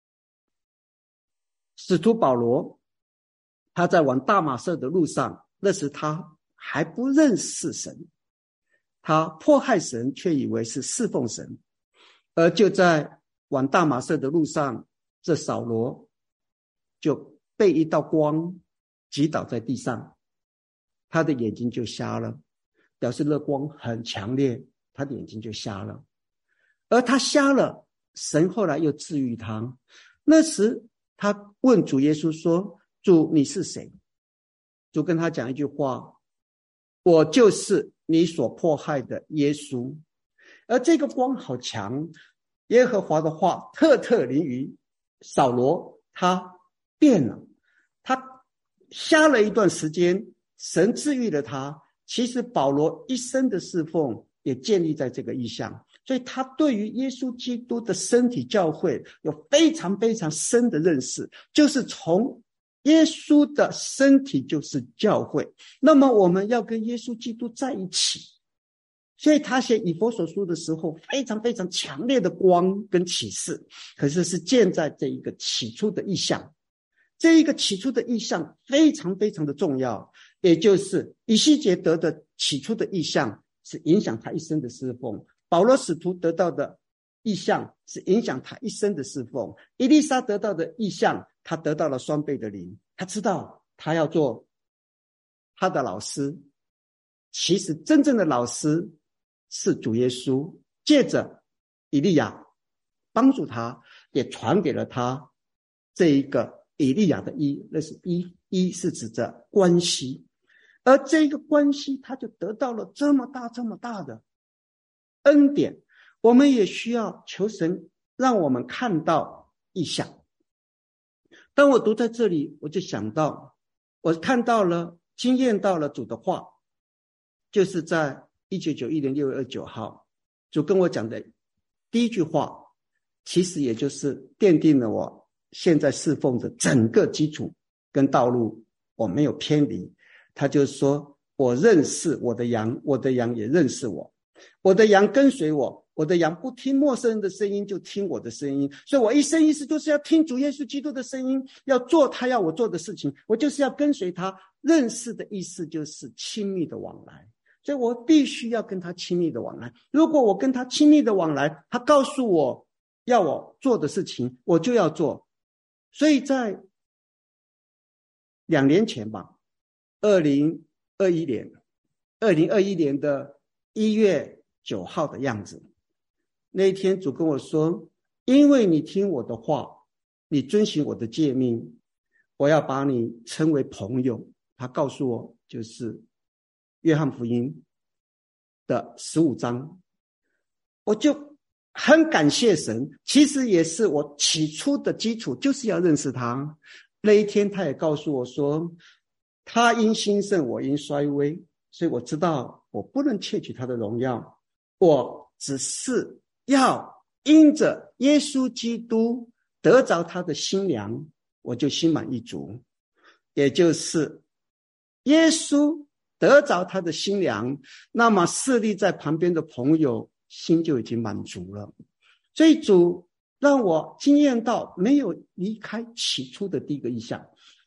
使徒保罗他在往大马色的路上，那时他还不认识神，他迫害神却以为是侍奉神，而就在往大马色的路上，这扫罗就被一道光击倒在地上，他的眼睛就瞎了，表示那光很强烈，他的眼睛就瞎了。而他瞎了，神后来又治愈他。那时他问主耶稣说，主你是谁？主跟他讲一句话，我就是你所迫害的耶稣。而这个光好强，耶和华的话特特临于扫罗，他变了，他瞎了一段时间，神治愈了他。其实保罗一生的侍奉也建立在这个意象，所以他对于耶稣基督的身体教会有非常非常深的认识，就是从耶稣的身体就是教会，那么我们要跟耶稣基督在一起。所以他写以弗所书的时候，非常非常强烈的光跟启示，可是是建在这一个起初的意象。这一个起初的意象非常非常的重要，也就是以西结得的起初的意象是影响他一生的侍奉，保罗使徒得到的意象是影响他一生的侍奉，以利沙得到的意象，他得到了双倍的灵，他知道他要做他的老师，其实真正的老师是主耶稣，借着以利亚帮助他，也传给了他这一个以利亚的一，那是一一是指着关系，而这个关系他就得到了这么大这么大的恩典。我们也需要求神让我们看到异象。当我读在这里，我就想到我看到了经验到了主的话，就是在一九九一年六月二十九号主跟我讲的第一句话，其实也就是奠定了我现在侍奉的整个基础跟道路，我没有偏离。他就说，我认识我的羊，我的羊也认识我，我的羊跟随我，我的羊不听陌生人的声音，就听我的声音。所以我一生一世就是要听主耶稣基督的声音，要做他要我做的事情，我就是要跟随他。认识的意思就是亲密的往来，所以我必须要跟他亲密的往来。如果我跟他亲密的往来，他告诉我要我做的事情，我就要做。所以在两年前吧，二零二一年二零二一年的一月九号的样子，那一天主跟我说，因为你听我的话，你遵循我的诫命，我要把你称为朋友。他告诉我，就是约翰福音的十五章，我就很感谢神。其实也是我起初的基础，就是要认识他。那一天他也告诉我说，他因兴盛，我因衰微，所以我知道我不能窃取他的荣耀，我只是要因着耶稣基督得着他的新娘，我就心满意足。也就是耶稣得着他的新娘，那么侍立在旁边的朋友心就已经满足了。所以主让我经验到没有离开起初的第一个意象，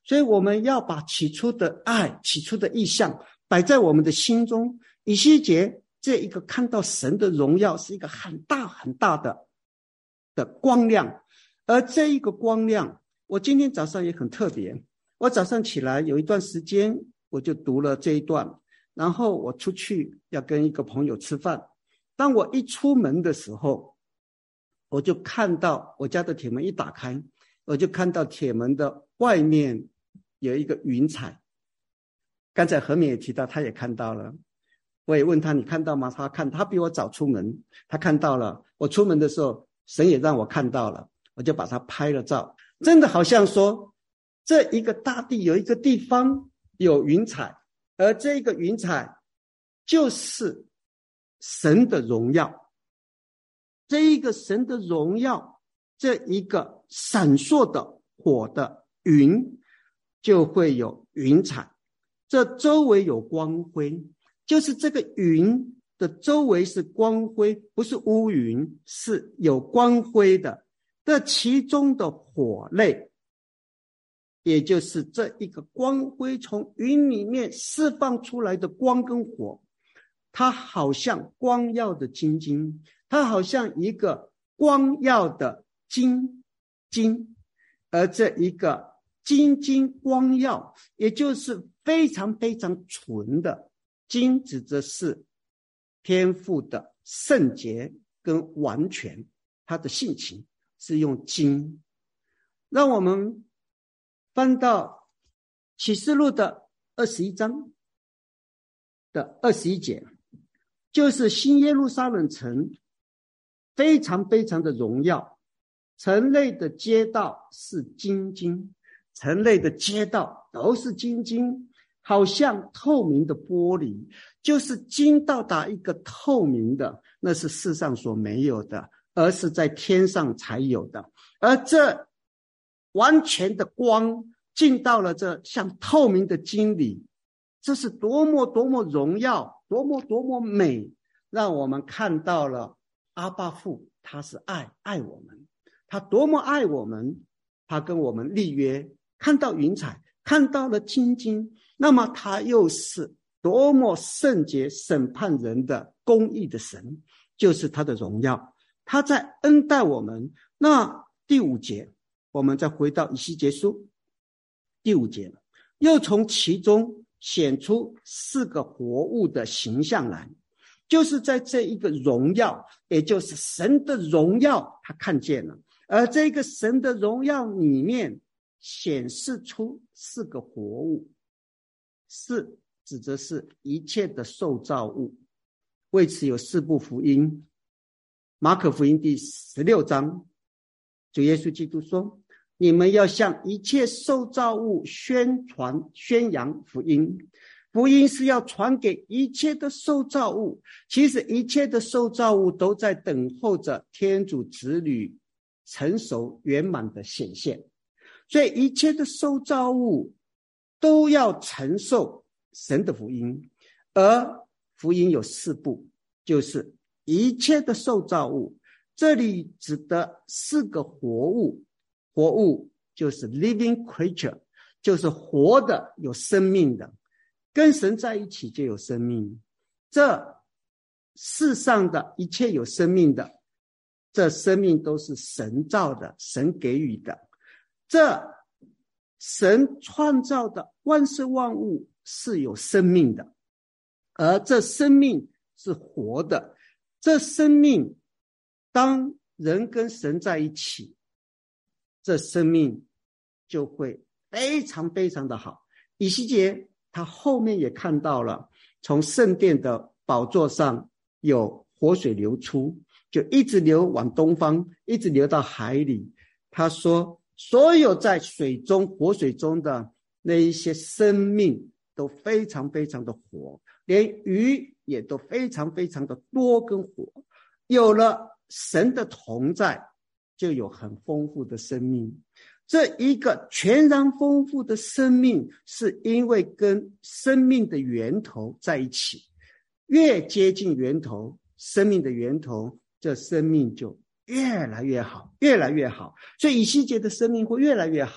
所以我们要把起初的爱，起初的意象摆在我们的心中。以西结这一个看到神的荣耀是一个很大很大的的光亮，而这一个光亮，我今天早上也很特别，我早上起来有一段时间我就读了这一段，然后我出去要跟一个朋友吃饭，当我一出门的时候，我就看到我家的铁门一打开，我就看到铁门的外面有一个云彩。刚才何敏也提到他也看到了，我也问他你看到吗？他看，他比我早出门，他看到了。我出门的时候神也让我看到了，我就把它拍了照。真的好像说这一个大地有一个地方有云彩，而这个云彩就是神的荣耀。这一个神的荣耀，这一个闪烁的火的云就会有云彩，这周围有光辉，就是这个云的周围是光辉，不是乌云，是有光辉的。这其中的火类，也就是这一个光辉从云里面释放出来的光跟火，它好像光耀的晶晶，它好像一个光耀的金金，而这一个金金光耀，也就是非常非常纯的。金指的是天父的圣洁跟完全，他的性情是用金。让我们翻到启示录的二十一章的二十一节，就是新耶路撒冷城非常非常的荣耀，城内的街道是金金，城内的街道都是金金，好像透明的玻璃，就是金到达一个透明的，那是世上所没有的，而是在天上才有的。而这完全的光进到了这像透明的金里，这是多么多么荣耀，多么多么美，让我们看到了阿爸父他是爱爱我们，他多么爱我们，他跟我们立约，看到云彩，看到了金金，那么他又是多么圣洁审判人的公义的神，就是他的荣耀，他在恩待我们。那第五节我们再回到以西结书第五节，又从其中显出四个活物的形象来，就是在这一个荣耀，也就是神的荣耀他看见了，而这个神的荣耀里面显示出四个活物，四指的是一切的受造物。为此有四部福音，马可福音第十六章，主耶稣基督说，你们要向一切受造物宣传宣扬福音。福音是要传给一切的受造物，其实一切的受造物都在等候着天主子女成熟圆满的显现，所以一切的受造物都要承受神的福音。而福音有四部，就是一切的受造物，这里指的四个活物，活物就是 living creature， 就是活的，有生命的，跟神在一起就有生命。这世上的一切有生命的，这生命都是神造的，神给予的。这神创造的万事万物是有生命的，而这生命是活的。这生命当人跟神在一起，这生命就会非常非常的好。以西结他后面也看到了，从圣殿的宝座上有活水流出，就一直流往东方，一直流到海里。他说所有在水中活水中的那一些生命都非常非常的活，连鱼也都非常非常的多跟活。有了神的同在，就有很丰富的生命。这一个全然丰富的生命，是因为跟生命的源头在一起，越接近源头，生命的源头，这生命就越来越好，越来越好。所以以西结的生命会越来越好，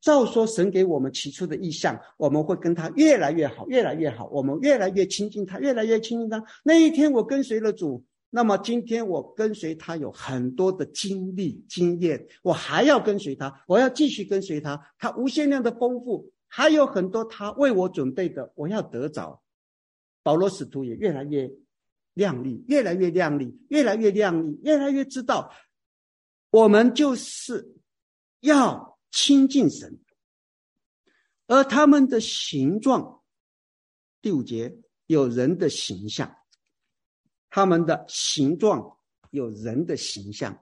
照说神给我们起初的意象，我们会跟他越来越好，越来越好，我们越来越亲近他，越来越亲近他。那一天我跟随了主，那么今天我跟随他有很多的经历经验，我还要跟随他，我要继续跟随他，他无限量的丰富，还有很多他为我准备的，我要得着。保罗使徒也越来越亮丽，越来越亮丽，越来越亮丽，越来越知道我们就是要亲近神。而他们的形状，第五节有人的形象，他们的形状有人的形象，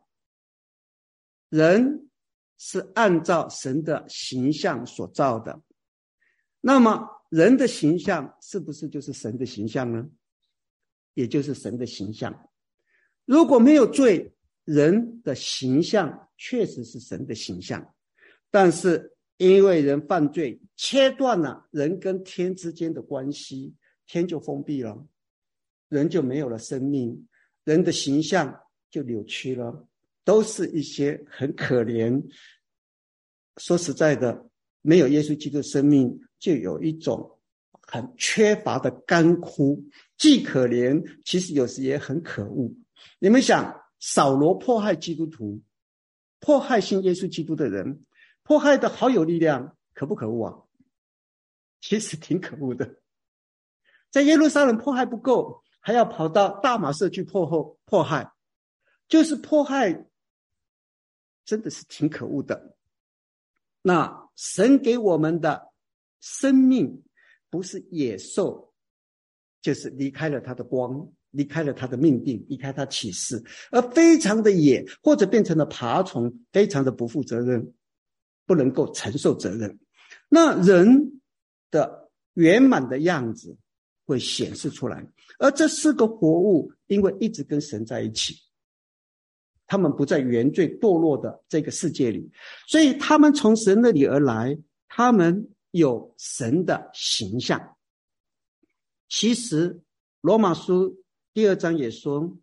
人是按照神的形象所造的，那么人的形象是不是就是神的形象呢？也就是神的形象。如果没有罪，人的形象确实是神的形象，但是因为人犯罪，切断了人跟天之间的关系，天就封闭了，人就没有了生命，人的形象就扭曲了，都是一些很可怜。说实在的，没有耶稣基督的生命，就有一种很缺乏的干枯，既可怜，其实有时也很可恶。你们想，扫罗迫害基督徒，迫害信耶稣基督的人，迫害的好有力量，可不可恶啊？其实挺可恶的。在耶路撒冷迫害不够，还要跑到大马色去迫后迫害，就是迫害，真的是挺可恶的。那神给我们的生命不是野兽，就是离开了他的光，离开了他的命定，离开他启示，而非常的野，或者变成了爬虫，非常的不负责任，不能够承受责任。那人的圆满的样子会显示出来，而这四个活物因为一直跟神在一起，他们不在原罪堕落的这个世界里，所以他们从神那里而来，他们有神的形象。其实罗马书第二章也说，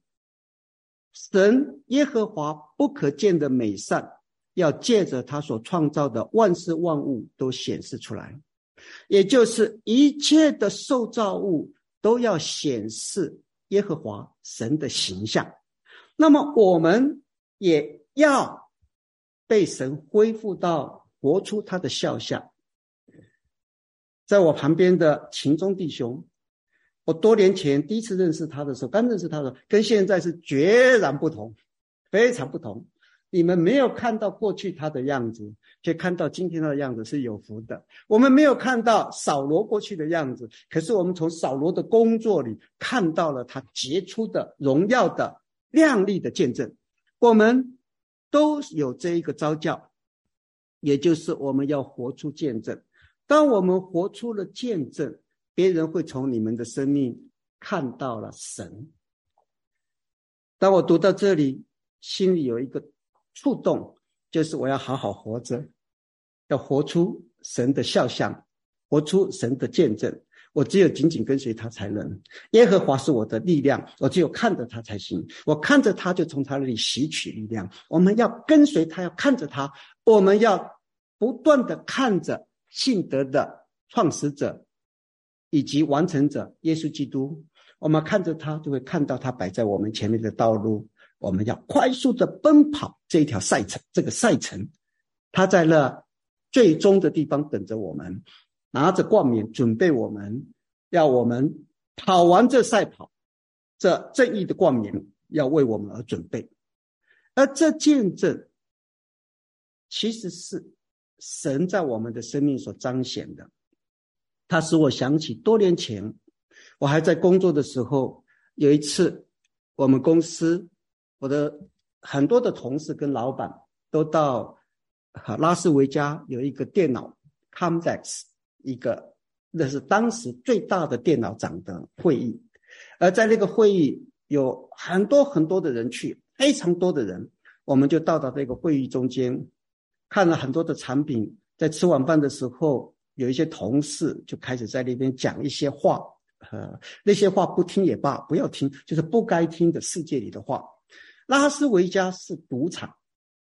神耶和华不可见的美善，要借着他所创造的万事万物都显示出来，也就是一切的受造物都要显示耶和华神的形象。那么我们也要被神恢复到活出他的肖像。在我旁边的秦中弟兄，我多年前第一次认识他的时候，刚认识他的时候，跟现在是决然不同，非常不同。你们没有看到过去他的样子，却看到今天他的样子，是有福的。我们没有看到扫罗过去的样子，可是我们从扫罗的工作里看到了他杰出的荣耀的亮丽的见证。我们都有这一个召叫，也就是我们要活出见证。当我们活出了见证，别人会从你们的生命看到了神。当我读到这里，心里有一个触动，就是我要好好活着，要活出神的肖像，活出神的见证。我只有紧紧跟随他才能。耶和华是我的力量，我只有看着他才行。我看着他，就从他那里吸取力量。我们要跟随他，要看着他，我们要不断的看着信德的创始者以及完成者耶稣基督。我们看着他，就会看到他摆在我们前面的道路。我们要快速的奔跑这一条赛程，这个赛程他在那最终的地方等着我们，拿着冠冕准备我们，要我们跑完这赛跑，这正义的冠冕要为我们而准备。而这见证其实是神在我们的生命所彰显的。它使我想起多年前我还在工作的时候，有一次我们公司我的很多的同事跟老板都到拉斯维加有一个电脑 Comdex， 一个那是当时最大的电脑长的会议，而在那个会议有很多很多的人去，非常多的人，我们就到达这个会议中间，看了很多的产品。在吃晚饭的时候，有一些同事就开始在那边讲一些话，呃，那些话不听也罢，不要听，就是不该听的世界里的话。拉斯维加是赌场，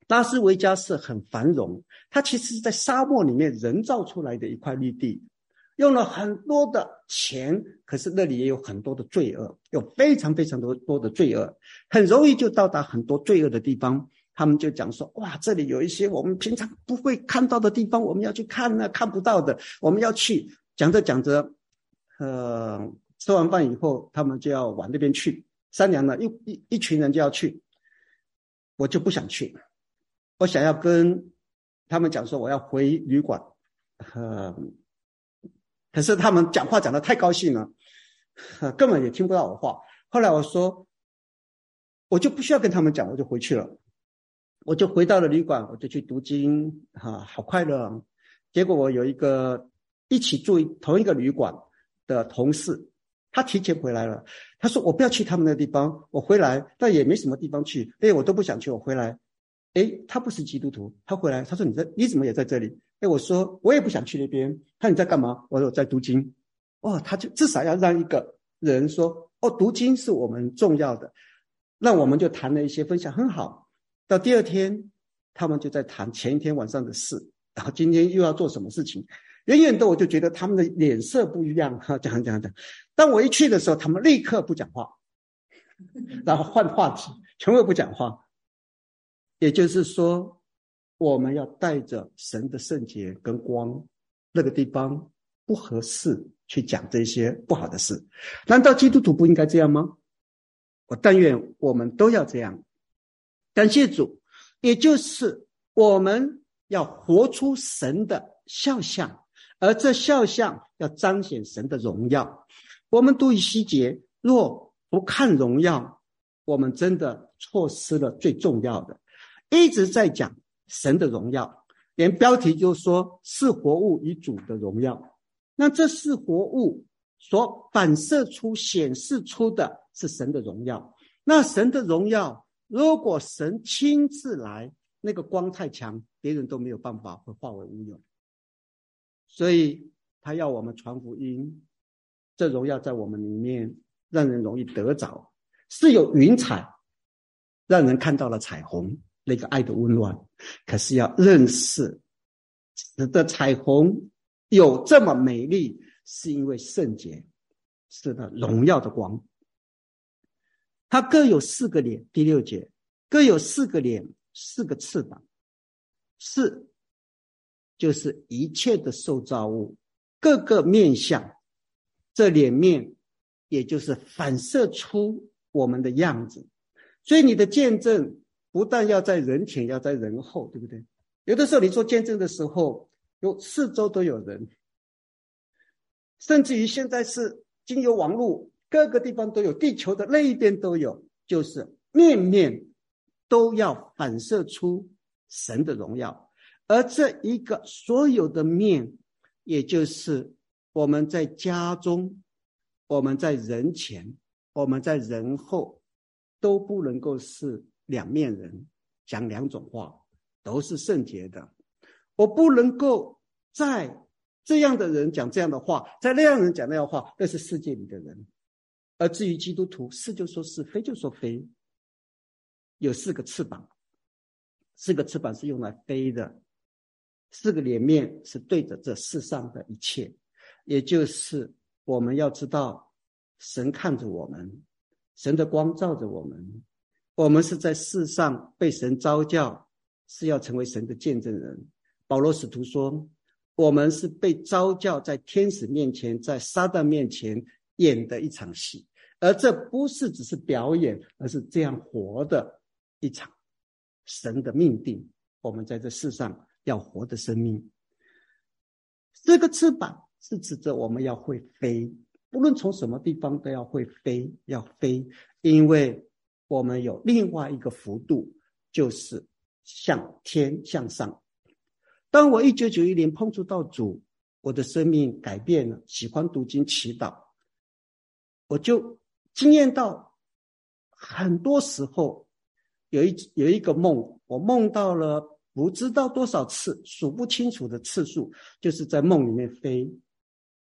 拉斯维加斯很繁荣，它其实是在沙漠里面人造出来的一块绿地，用了很多的钱，可是那里也有很多的罪恶，有非常非常多多的罪恶，很容易就到达很多罪恶的地方。他们就讲说，哇，这里有一些我们平常不会看到的地方，我们要去看呢，看不到的，我们要去。讲着讲着，呃，吃完饭以后，他们就要往那边去。三娘呢，一一一群人就要去，我就不想去，我想要跟他们讲说我要回旅馆，呃，可是他们讲话讲得太高兴了，呃，根本也听不到我话。后来我说，我就不需要跟他们讲，我就回去了。我就回到了旅馆，我就去读经，啊，好快乐。结果我有一个一起住同一个旅馆的同事，他提前回来了。他说我不要去他们的地方，我回来但也没什么地方去，哎，我都不想去，我回来。哎，他不是基督徒，他回来，他说你在你怎么也在这里？哎，我说我也不想去那边。他说你在干嘛？我说我在读经。哦，他就至少要让一个人说，哦，读经是我们重要的。那我们就谈了一些分享，很好。到第二天，他们就在谈前一天晚上的事，然后今天又要做什么事情。远远的我就觉得他们的脸色不一样，哈，讲讲讲。当我一去的时候，他们立刻不讲话，然后换话题，全部不讲话。也就是说，我们要带着神的圣洁跟光，那个地方不合适去讲这些不好的事。难道基督徒不应该这样吗？我但愿我们都要这样。感谢主，也就是我们要活出神的肖像，而这肖像要彰显神的荣耀。我们读以西结，若不看荣耀，我们真的错失了最重要的。一直在讲神的荣耀，连标题就说是活物与主的荣耀。那这是活物所反射出显示出的是神的荣耀。那神的荣耀，如果神亲自来，那个光太强，别人都没有办法会化为乌有。所以他要我们传福音，这荣耀在我们里面让人容易得着，是有云彩让人看到了彩虹，那个爱的温暖。可是要认识使得彩虹有这么美丽，是因为圣洁，是那荣耀的光。它各有四个脸，第六节，各有四个脸，四个翅膀。四就是一切的受造物，各个面相，这脸面也就是反射出我们的样子。所以你的见证不但要在人前，要在人后，对不对？有的时候你做见证的时候，有四周都有人，甚至于现在是经由网络，各个地方都有，地球的那一边都有，就是面面都要反射出神的荣耀。而这一个所有的面，也就是我们在家中，我们在人前，我们在人后，都不能够是两面人，讲两种话，都是圣洁的。我不能够在这样的人讲这样的话，在那样的人讲那样的话，那是世界里的人。而至于基督徒，是就说是，非就说非。有四个翅膀，四个翅膀是用来飞的，四个脸面是对着这世上的一切。也就是我们要知道，神看着我们，神的光照着我们，我们是在世上被神召叫，是要成为神的见证人。保罗使徒说，我们是被召叫在天使面前，在撒旦面前演的一场戏，而这不是只是表演，而是这样活的一场神的命定，我们在这世上要活的生命。这个翅膀是指着我们要会飞，不论从什么地方都要会飞，要飞，因为我们有另外一个幅度，就是向天向上。当我一九九一年碰触到主，我的生命改变了，喜欢读经祈祷，我就经验到很多时候有一有一个梦，我梦到了不知道多少次，数不清楚的次数，就是在梦里面飞。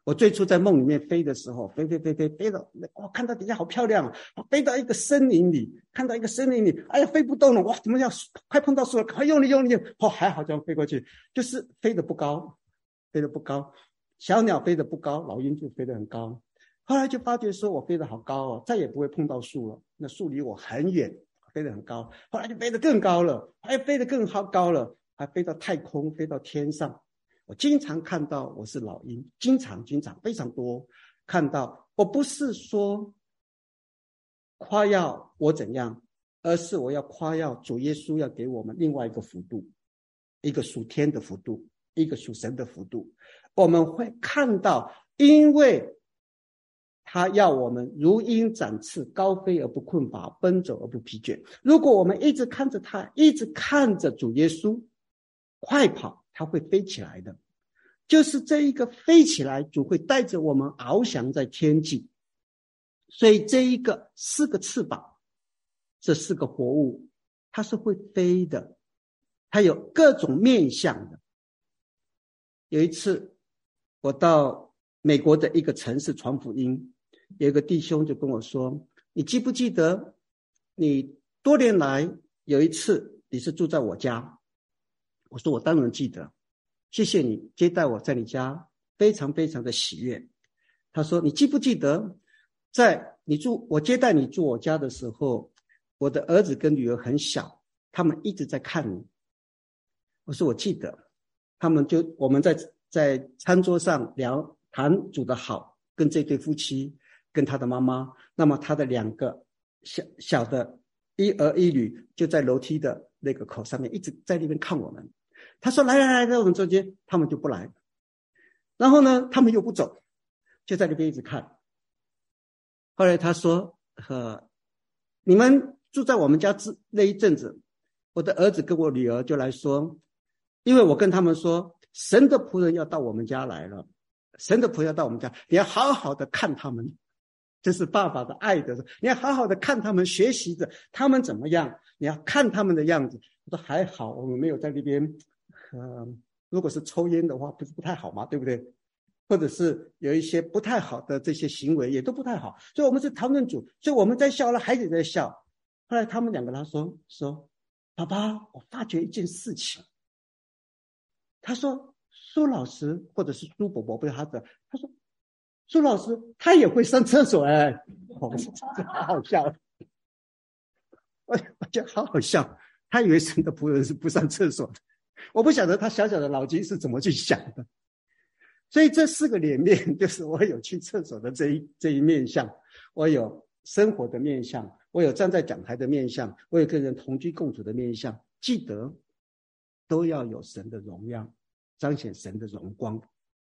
我最初在梦里面飞的时候，飞飞飞飞飞到，哇，看到底下好漂亮啊！飞到一个森林里，看到一个森林里，哎呀，飞不动了，哇，怎么样？快碰到树了，快用力用力用力！哦，还好这样飞过去，就是飞得不高，飞得不高。小鸟飞得不高，老鹰就飞得很高。后来就发觉说我飞得好高哦，再也不会碰到树了，那树离我很远，飞得很高。后来就飞得更高了，还飞得更高了，还飞到太空，飞到天上。我经常看到我是老鹰，经常经常非常多看到。我不是说夸耀我怎样，而是我要夸耀主耶稣要给我们另外一个幅度，一个属天的幅度，一个属神的幅度。我们会看到，因为他要我们如鹰展翅，高飞而不困乏，奔走而不疲倦。如果我们一直看着他，一直看着主耶稣快跑，他会飞起来的。就是这一个飞起来，主会带着我们翱翔在天际。所以这一个四个翅膀，这四个活物，它是会飞的，它有各种面向的。有一次我到美国的一个城市传福音，有一个弟兄就跟我说，你记不记得你多年来有一次你是住在我家？我说我当然记得，谢谢你接待我在你家，非常非常的喜悦。他说你记不记得在你住我接待你住我家的时候，我的儿子跟女儿很小，他们一直在看你。我说我记得，他们就我们在在餐桌上聊谈主的好，跟这对夫妻跟他的妈妈，那么他的两个小小的一儿一女就在楼梯的那个口上面一直在那边看我们。他说来来来，在我们中间，他们就不来，然后呢他们又不走，就在那边一直看。后来他说呃，你们住在我们家那一阵子，我的儿子跟我女儿就来说，因为我跟他们说神的仆人要到我们家来了，神的仆人要到我们家，你要好好的看他们，这是爸爸的爱的，你要好好的看他们，学习着他们怎么样，你要看他们的样子。我说还好我们没有在那边呃，如果是抽烟的话不是不太好嘛，对不对？或者是有一些不太好的这些行为也都不太好，所以我们是讨论主，所以我们在笑了，孩子也在笑。后来他们两个他说说爸爸，我发觉一件事情。他说苏老师或者是苏伯伯不是他的，他说苏老师他也会上厕所哎，我说这好好笑，我觉得好好笑，他以为神的仆人是不上厕所的，我不晓得他小小的脑筋是怎么去想的。所以这四个脸面，就是我有去厕所的这一这一面向，我有生活的面向，我有站在讲台的面向，我有跟人同居共处的面向。记得都要有神的荣耀，彰显神的荣光。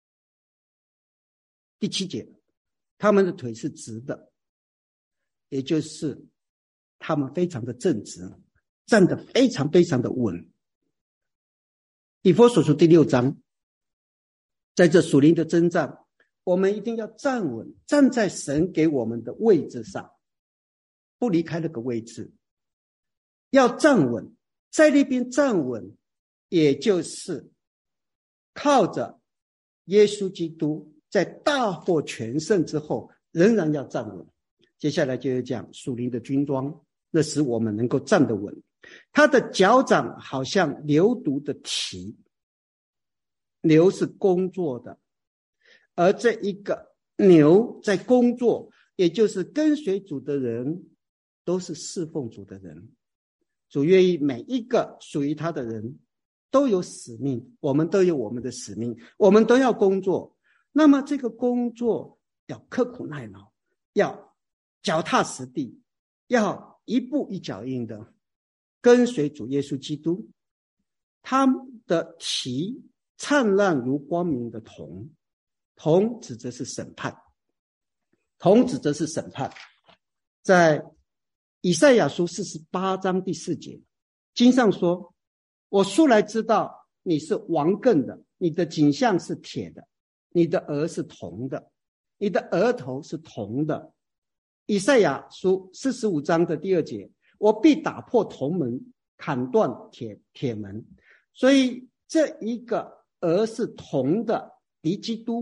第七节，他们的腿是直的，也就是他们非常的正直，站得非常非常的稳。以弗所书第六章，在这属灵的征战，我们一定要站稳，站在神给我们的位置上，不离开那个位置，要站稳，在那边站稳，也就是靠着耶稣基督在大获全胜之后仍然要站稳。接下来就是讲属灵的军装，那使我们能够站得稳。他的脚掌好像牛犊的蹄，牛是工作的，而这一个牛在工作，也就是跟随主的人都是侍奉主的人。主愿意每一个属于他的人都有使命，我们都有我们的使命，我们都要工作。那么这个工作要刻苦耐劳，要脚踏实地，要一步一脚印的跟随主耶稣基督。他的蹄灿烂如光明的铜，铜指的是审判，铜指的是审判。在以赛亚书四十八章第四节，经上说，我素来知道你是王艮的，你的颈项是铁的，你的额是铜的，你的额头是铜的。以赛亚书四十五章的第二节，我必打破铜门，砍断铁铁门。所以这一个额是铜的敌基督，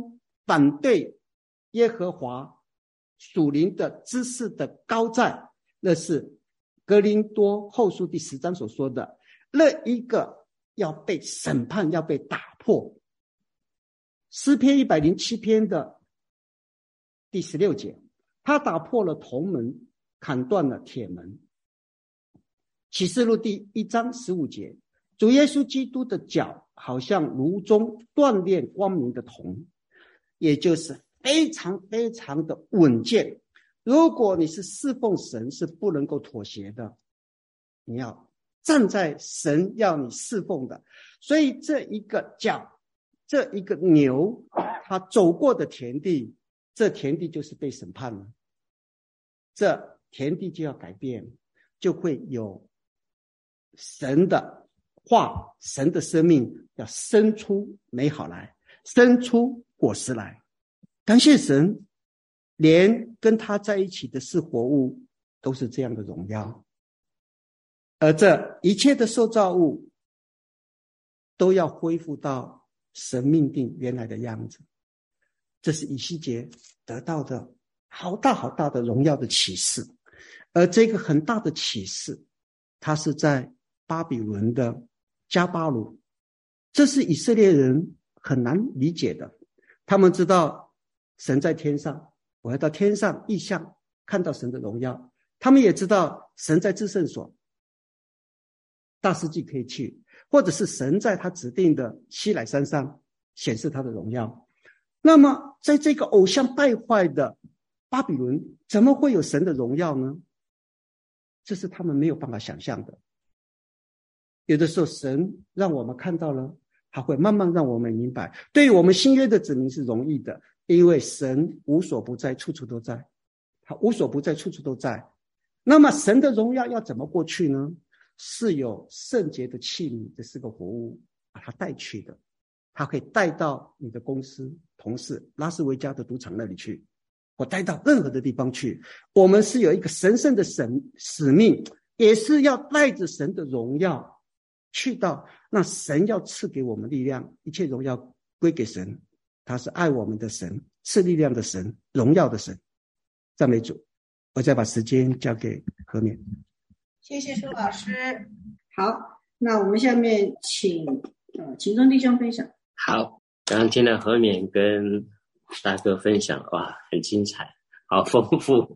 反对耶和华属灵的知识的高在，那是哥林多后书第十章所说的，那一个要被审判，要被打破。诗篇一百零七篇的第十六节，他打破了铜门，砍断了铁门。启示录第一章十五节，主耶稣基督的脚好像炉中锻炼光明的铜，也就是非常非常的稳健。如果你是侍奉神，是不能够妥协的，你要站在神要你侍奉的。所以这一个脚，这一个牛，他走过的田地，这田地就是被审判了，这田地就要改变，就会有神的话，神的生命要生出美好来，生出果实来。感谢神，连跟他在一起的是活物都是这样的荣耀，而这一切的受造物都要恢复到神命定原来的样子。这是以西结得到的好大好大的荣耀的启示。而这个很大的启示，它是在巴比伦的加巴鲁，这是以色列人很难理解的。他们知道神在天上，我要到天上异象看到神的荣耀，他们也知道神在至圣所，大世纪可以去，或者是神在他指定的西乃山上显示他的荣耀。那么在这个偶像败坏的巴比伦，怎么会有神的荣耀呢？这是他们没有办法想象的。有的时候神让我们看到了，他会慢慢让我们明白。对于我们新约的子民是容易的，因为神无所不在，处处都在，他无所不在，处处都在。那么神的荣耀要怎么过去呢？是有圣洁的器皿，这是个活物，把它带去的。他可以带到你的公司、同事、拉斯维加的赌场那里去，或带到任何的地方去。我们是有一个神圣的神使命，也是要带着神的荣耀去到那神要赐给我们力量，一切荣耀归给神，他是爱我们的神，赐力量的神，荣耀的神。赞美主。我再把时间交给何勉。 谢谢苏老师。好，那我们下面请呃秦忠弟兄分享。 好，刚刚听了何勉跟大哥分享，哇，很精彩，好丰富。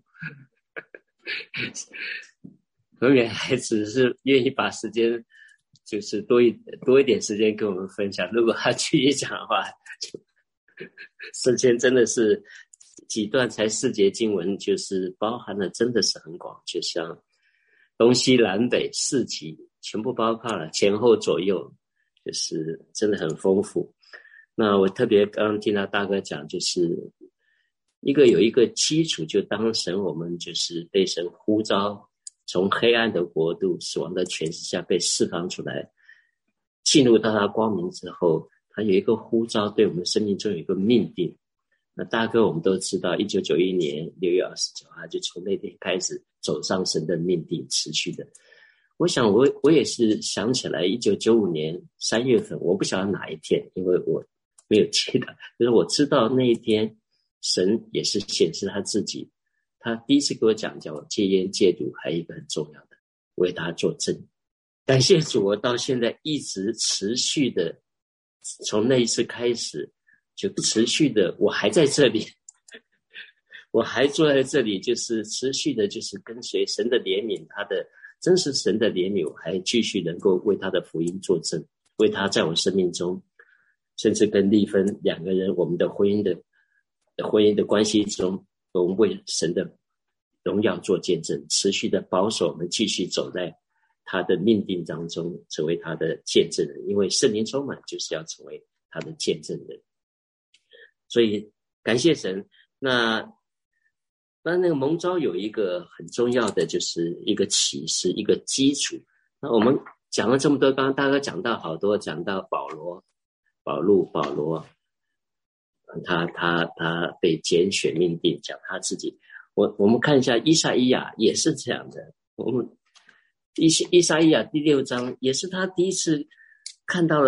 何勉还只是愿意把时间，就是多一多一点时间跟我们分享。如果他继续讲的话，就时间真的是几段才四节经文，就是包含了真的是很广，就像东西南北四极全部包括了，前后左右，就是真的很丰富。那我特别刚刚听到大哥讲，就是一个有一个基础，就当神我们就是被神呼召，从黑暗的国度、死亡的权势下被释放出来，进入到他光明之后，他有一个呼召，对我们生命中有一个命定。那大哥我们都知道，一九九一年六月二十九号就从那天开始走上神的命定，持续的。我想我我也是想起来一九九五年三月份，我不晓得哪一天，因为我没有记得，就是我知道那一天神也是显示他自己，他第一次给我讲叫我戒烟戒毒，还有一个很重要的为他作证。感谢主，我到现在一直持续的，从那一次开始就持续的，我还在这里，我还坐在这里，就是持续的就是跟随神的怜悯，他的真是神的怜悯，我还继续能够为他的福音作证，为他在我生命中，甚至跟丽芬两个人我们的婚姻的婚姻的关系中，我们为神的荣耀做见证，持续的保守我们继续走在他的命定当中，成为他的见证人，因为圣灵充满就是要成为他的见证人。所以感谢神。那那那个蒙召有一个很重要的，就是一个启示，一个基础。那我们讲了这么多，刚刚大哥讲到好多，讲到保罗保禄保罗他他他被拣选命定，讲他自己。我我们看一下以赛亚也是这样的，我们以以赛亚第六章也是他第一次看到了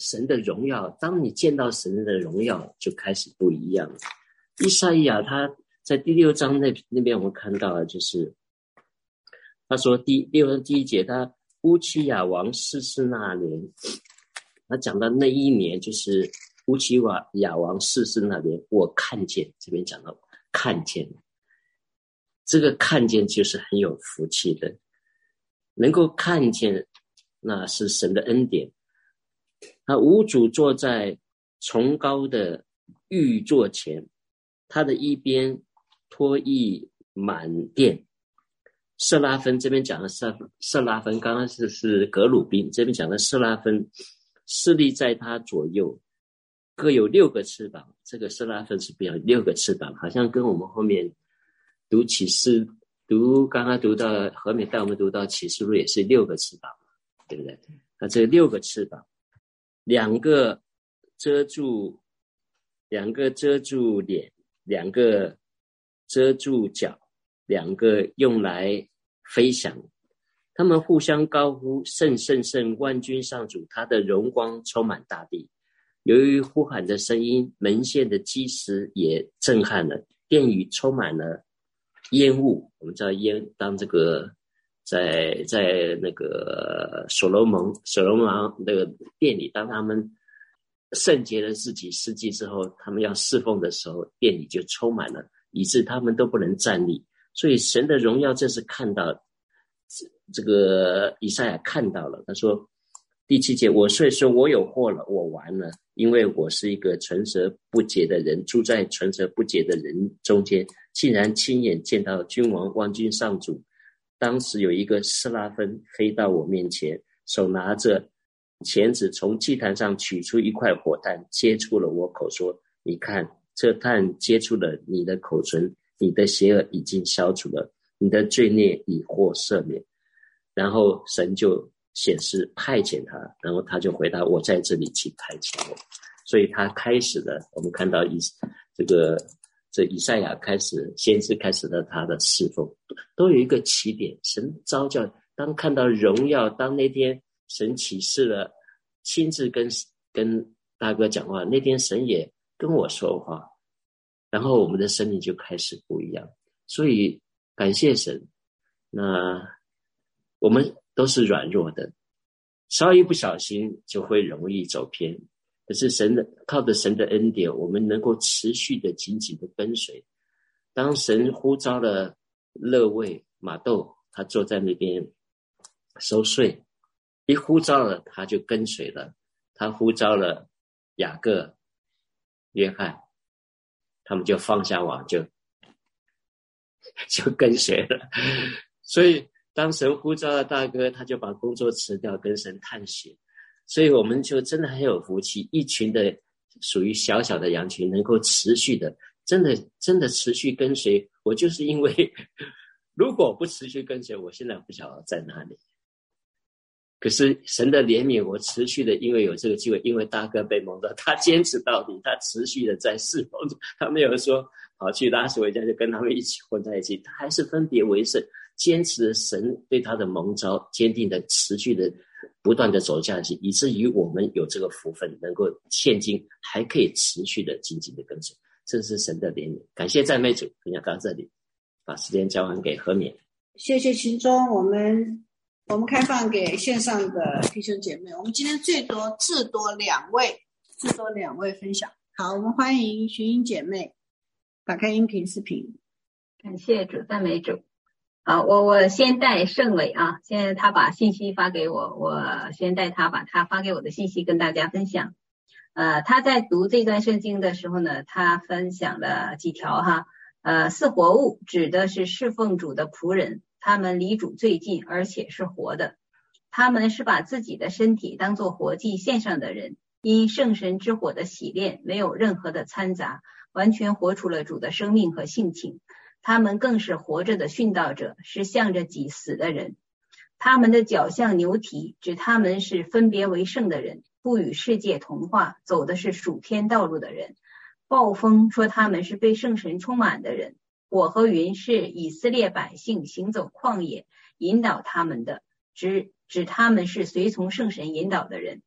神的荣耀，当你见到神的荣耀就开始不一样了。以赛亚他在第六章那那边我们看到了，就是他说第六章第一节，他乌西雅王逝世那年，他讲到那一年就是乌西雅王逝世那年，我看见，这边讲到看见，这个看见就是很有福气的，能够看见那是神的恩典。他无主坐在崇高的玉座前，他的一边托翼满殿，色拉芬这边讲的色色拉芬，刚刚是是革鲁宾，这边讲的色拉芬侍立在他左右，各有六个翅膀。这个色拉芬是不要六个翅膀，好像跟我们后面读启示读刚刚读到和美带我们读到启示录也是六个翅膀，对不对？那这六个翅膀，两个遮住两个遮住脸，两个遮住脚，两个用来飞翔，他们互相高呼圣圣圣万军上主，他的荣光充满大地。由于呼喊的声音，门线的基石也震撼了，殿宇充满了烟雾。我们知道烟，当这个在在那个所罗门所罗门王那个殿里，当他们圣洁了自己事迹之后，他们要侍奉的时候，殿里就充满了，以致他们都不能站立。所以神的荣耀这是看到，这个以赛亚看到了，他说第七节，我虽说我有祸了，我完了，因为我是一个唇舌不洁的人，住在唇舌不洁的人中间，竟然亲眼见到君王万军上主。当时有一个色拉芬飞到我面前，手拿着钳子从祭坛上取出一块火炭，接触了我口，说，你看，这炭接触了你的口唇，你的邪恶已经消除了，你的罪孽已获赦免。然后神就显示派遣他，然后他就回答，我在这里，请派遣我。所以他开始了，我们看到以这个这以赛亚开始，先知开始了他的侍奉，都有一个起点。神召叫，当看到荣耀，当那天神启示了，亲自跟跟大哥讲话，那天神也跟我说话，然后我们的生命就开始不一样。所以感谢神，那我们都是软弱的，稍一不小心就会容易走偏。可是神的靠着神的恩典，我们能够持续的紧紧的跟随。当神呼召了勒位马窦，他坐在那边收税，一呼召了他就跟随了。他呼召了雅各、约翰，他们就放下网，就就跟随了。所以当神呼召了大哥，他就把工作辞掉，跟神探险。所以我们就真的很有福气，一群的属于小小的羊群能够持续的真的真的持续跟随我，就是因为如果不持续跟随，我现在不晓得在哪里。可是神的怜悯，我持续的因为有这个机会，因为大哥被蒙到，他坚持到底，他持续的在侍奉，他没有说跑去拉斯维加就跟他们一起混在一起，他还是分别为圣，坚持神对他的蒙召，坚定的持续的不断的走下去，以至于我们有这个福分，能够现今还可以持续的紧紧的跟随，这是神的怜悯。感谢赞美主，分享到这里，把时间交还给何勉。 谢谢秦忠，我们我们开放给线上的弟兄姐妹，我们今天最多至多两位，至多两位分享。好，我们欢迎寻音姐妹，打开音频视频。 感谢主，赞美主。好，我我先带盛伟啊，现在他把信息发给我，我先带他把他发给我的信息跟大家分享。呃，他在读这段圣经的时候呢，他分享了几条哈。呃，是活物指的是侍奉主的仆人，他们离主最近，而且是活的。他们是把自己的身体当作活祭献上的人，因圣神之火的洗炼，没有任何的掺杂，完全活出了主的生命和性情。他们更是活着的殉道者，是向着己死的人。他们的脚像牛蹄，指他们是分别为圣的人，不与世界同化，走的是属天道路的人。暴风说他们是被圣神充满的人，火和云是以色列百姓行走旷野引导他们的，指指他们是随从圣神引导的人。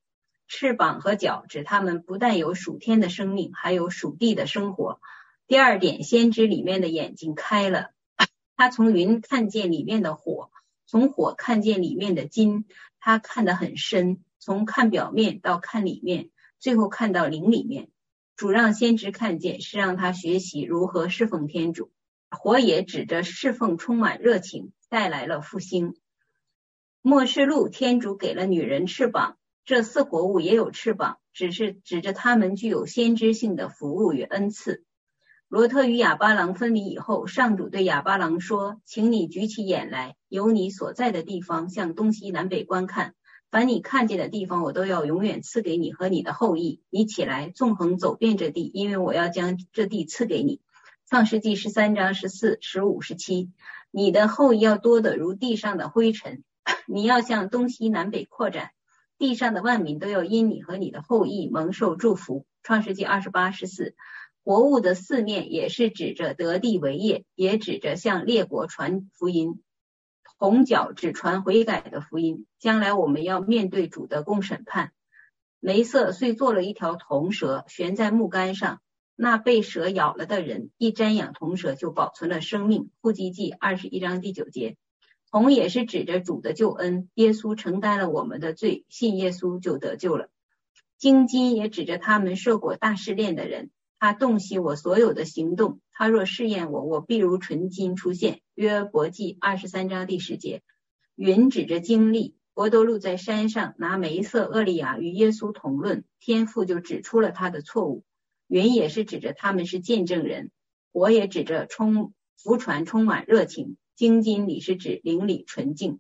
翅膀和脚指他们不但有属天的生命，还有属地的生活。第二点，先知里面的眼睛开了，他从云看见里面的火，从火看见里面的金，他看得很深，从看表面到看里面，最后看到灵里面。主让先知看见，是让他学习如何侍奉天主。火也指着侍奉充满热情，带来了复兴。末世录，天主给了女人翅膀，这四活物也有翅膀，只是指着他们具有先知性的服务与恩赐。罗特与亚巴郎分离以后，上主对亚巴郎说，请你举起眼来，由你所在的地方向东西南北观看，凡你看见的地方，我都要永远赐给你和你的后裔。你起来纵横走遍这地，因为我要将这地赐给你。创世纪十三章十四、十五、十七，你的后裔要多得如地上的灰尘，你要向东西南北扩展，地上的万民都要因你和你的后裔蒙受祝福。创世纪二十八、十四，活物的四面也是指着得地为业，也指着向列国传福音。红角只传悔改的福音，将来我们要面对主的公审判。梅瑟遂做了一条铜蛇，悬在木杆上，那被蛇咬了的人一瞻仰铜蛇就保存了生命。户籍记二十一章第九节。铜也是指着主的救恩，耶稣承担了我们的罪，信耶稣就得救了。金金也指着他们受过大试炼的人，他洞悉我所有的行动，他若试验我，我必如纯金出现。约伯记二十三章第十节。云指着经历，伯多禄在山上拿梅瑟、厄利亚与耶稣同论，天父就指出了他的错误。云也是指着他们是见证人，火也指着充浮船充满热情，经金里是指灵里纯净。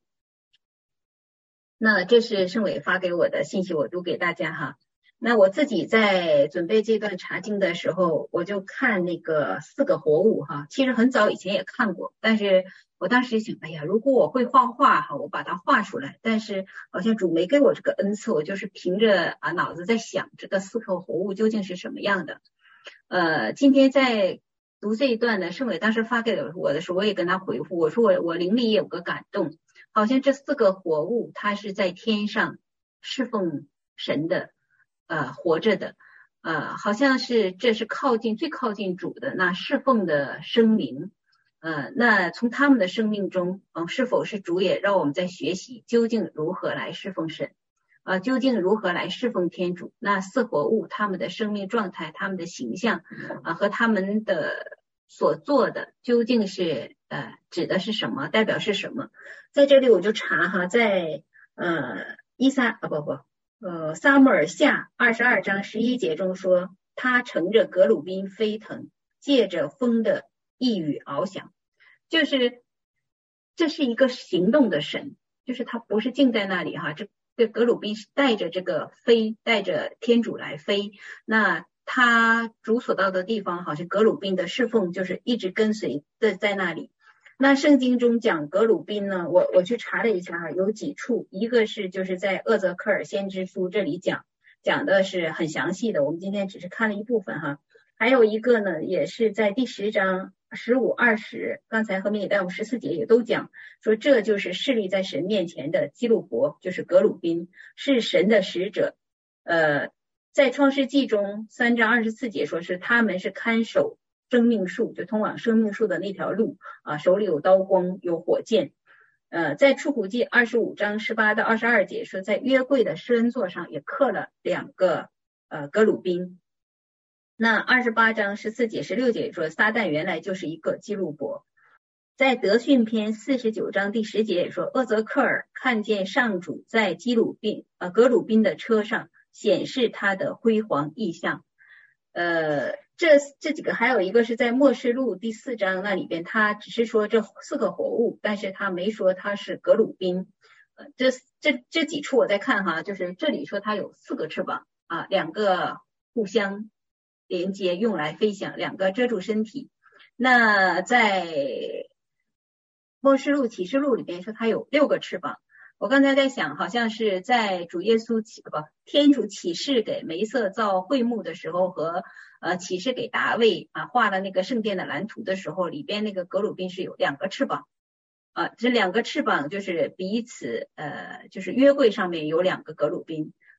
那这是圣伟发给我的信息，我读给大家哈。那我自己在准备这段查经的时候，我就看那个四个活物哈，其实很早以前也看过，但是我当时想，哎呀，如果我会画画哈，我把它画出来，但是好像主没给我这个恩赐，我就是凭着啊脑子在想这个四个活物究竟是什么样的。呃，今天在读这一段呢，圣伟当时发给我的时候，我也跟他回复，我说我我灵里也有个感动，好像这四个活物它是在天上侍奉神的。呃，活着的，呃，好像是这是靠近最靠近主的那侍奉的生灵，呃，那从他们的生命中，嗯、呃，是否是主也让我们在学习究竟如何来侍奉神，啊、呃，究竟如何来侍奉天主？那四活物他们的生命状态、他们的形象啊、呃，和他们的所做的究竟是呃指的是什么？代表是什么？在这里我就查哈，在呃一三啊不不。呃，撒母耳下二十二章十一节中说，他乘着革鲁宾飞腾，借着风的一语翱翔，就是这是一个行动的神，就是他不是静在那里哈，这这革鲁宾是带着这个飞，带着天主来飞，那他主所到的地方，好像革鲁宾的侍奉就是一直跟随在在那里。那圣经中讲革鲁宾呢，我我去查了一下哈，有几处，一个是就是在厄泽克尔先知书这里讲，讲的是很详细的，我们今天只是看了一部分哈。还有一个呢，也是在第十章十五、二十，刚才和明也带我们十四节也都讲，说这就是侍立在神面前的基路伯，就是革鲁宾，是神的使者。呃，在创世纪中三章二十四节说是他们是看守生命树，就通往生命树的那条路啊，手里有刀光有火箭。呃，在出谷记二十五章十八到二十二节说，在约柜的施恩座上也刻了两个呃革鲁宾。那二十八章十四节十六节说，撒旦原来就是一个基路伯。在德训篇四十九章第十节也说，厄泽克尔看见上主在基鲁宾呃革鲁宾的车上显示他的辉煌异象。呃。这这几个还有一个是在默示录第四章那里边，他只是说这四个活物，但是他没说他是革鲁宾。呃，这这这几处我在看哈，就是这里说他有四个翅膀啊，两个互相连接用来飞翔，两个遮住身体。那在默示录启示录里边说他有六个翅膀。我刚才在想，好像是在主耶稣启不天主启示给梅瑟造会幕的时候，和呃启示给大卫啊画了那个圣殿的蓝图的时候，里边那个革鲁宾是有两个翅膀啊，这两个翅膀就是彼此呃就是约柜上面有两个革鲁宾，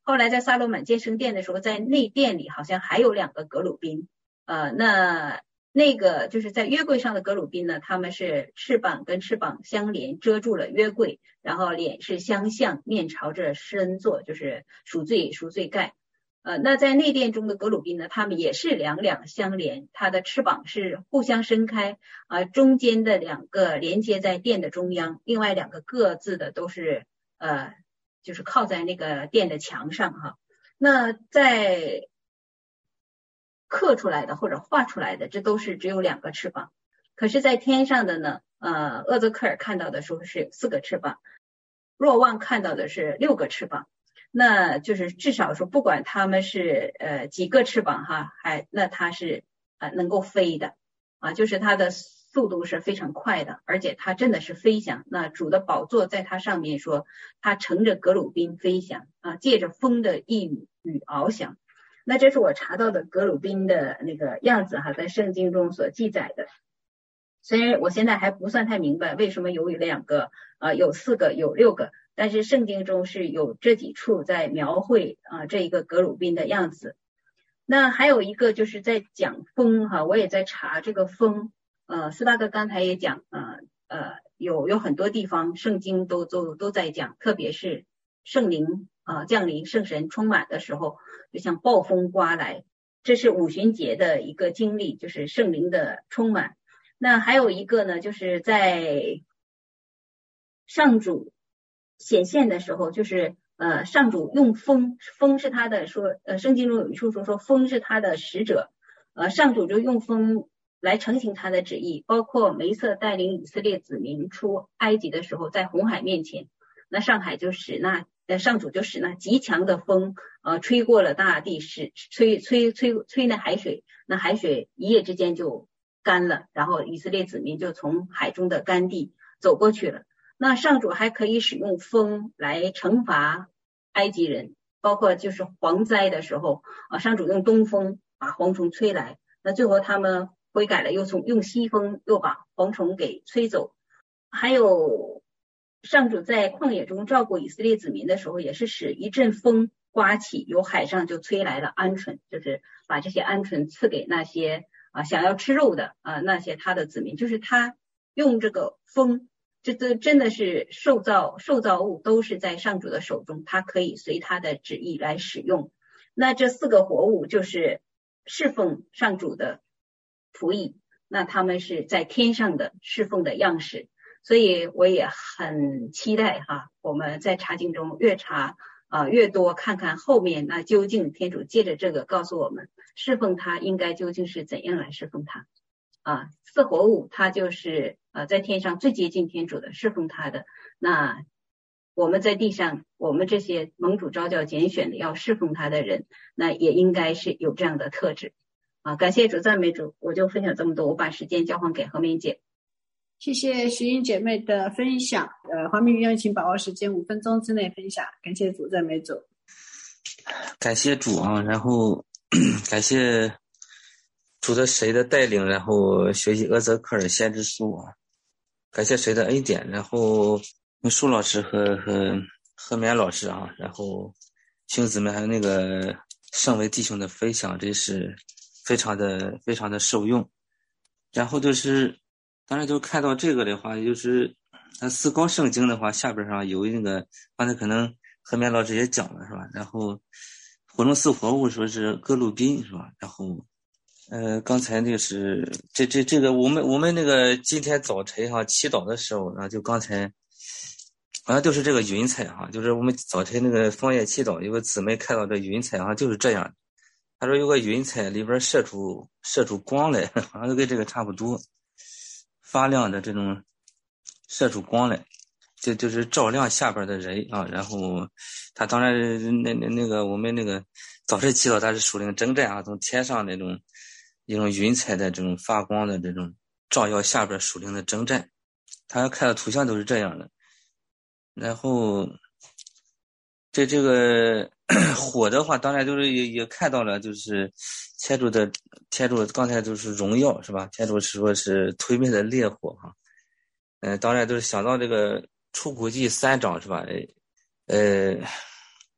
后来在撒罗满建圣殿的时候，在内殿里好像还有两个革鲁宾，呃，那那个就是在约柜上的革鲁宾呢，他们是翅膀跟翅膀相连，遮住了约柜，然后脸是相向，面朝着施恩座，就是赎罪赎罪盖。呃，那在内殿中的革鲁宾呢，他们也是两两相连，它的翅膀是互相伸开，啊、呃，中间的两个连接在殿的中央，另外两个各自的都是呃，就是靠在那个殿的墙上哈。那在刻出来的或者画出来的，这都是只有两个翅膀。可是，在天上的呢，呃，厄泽克尔看到的时候是有四个翅膀，若望看到的是六个翅膀。那就是至少说，不管他们是呃几个翅膀哈，还那它是呃能够飞的啊，就是它的速度是非常快的，而且它真的是飞翔。那主的宝座在它上面说，它乘着革鲁宾飞翔啊，借着风的一语与翱翔。那这是我查到的革鲁宾的那个样子哈，在圣经中所记载的。虽然我现在还不算太明白为什么有两个啊、呃，有四个，有六个。但是圣经中是有这几处在描绘啊、呃、这一个革鲁宾的样子。那还有一个就是在讲风哈，我也在查这个风。呃，四大哥刚才也讲，呃呃有有很多地方圣经都都都在讲，特别是圣灵啊、呃、降临，圣神充满的时候，就像暴风刮来，这是五旬节的一个经历，就是圣灵的充满。那还有一个呢，就是在上主显现的时候，就是呃上主用风，风是他的说，呃圣经中有一处说说风是他的使者，呃上主就用风来成行他的旨意，包括梅瑟带领以色列子民出埃及的时候，在红海面前，那上海就使那呃上主就使那极强的风呃吹过了大地，使吹吹吹吹那海水，那海水一夜之间就干了，然后以色列子民就从海中的干地走过去了。那上主还可以使用风来惩罚埃及人，包括就是蝗灾的时候啊，上主用东风把蝗虫吹来，那最后他们悔改了，又从用西风又把蝗虫给吹走。还有上主在旷野中照顾以色列子民的时候，也是使一阵风刮起，由海上就吹来了鹌鹑，就是把这些鹌鹑赐给那些啊想要吃肉的啊那些他的子民，就是他用这个风。这这真的是受造受造物都是在上主的手中，他可以随他的旨意来使用。那这四个活物就是侍奉上主的仆役，那他们是在天上的侍奉的样式。所以我也很期待哈，我们在查经中越查啊、呃、越多，看看后面那究竟天主借着这个告诉我们，侍奉他应该究竟是怎样来侍奉他。啊，四活物它就是呃在天上最接近天主的，侍奉他的。那我们在地上，我们这些蒙主召叫拣选的要侍奉他的人，那也应该是有这样的特质。啊，感谢主，赞美主，我就分享这么多，我把时间交还给何明姐。 谢谢徐英姐妹的分享。呃，黄明愿请把握时间，五分钟之内分享。感谢主，赞美主。 感谢主啊，然后感谢主的谁的带领，然后学习厄泽克尔先知书啊，感谢谁的恩典，然后舒老师和和和棉老师啊，然后兄姊妹还有那个圣为弟兄的分享，这是非常的非常的受用。然后就是当然就看到这个的话，就是他思高圣经的话，下边上有那个刚才可能和棉老师也讲了是吧，然后活中四活物说是哥鲁宾是吧，然后呃，刚才那个是这这这个我们我们那个今天早晨哈祈祷的时候，然后就刚才好像就是这个云彩哈，就是我们早晨那个枫叶祈祷，有个姊妹看到这云彩好像就是这样，他说有个云彩里边射出射出光来，好像都跟这个差不多，发亮的这种射出光来，就就是照亮下边的人啊。然后他当然那那那个我们那个早晨祈祷他是属灵征战啊，从天上那种一种云彩的这种发光的这种照耀下边属灵的征战，他看的图像都是这样的。然后这这个火的话当然就是也也看到了，就是天主的天主刚才就是荣耀是吧，天主是说是推灭的烈火哈。呃当然就是想到这个出谷记三章是吧，呃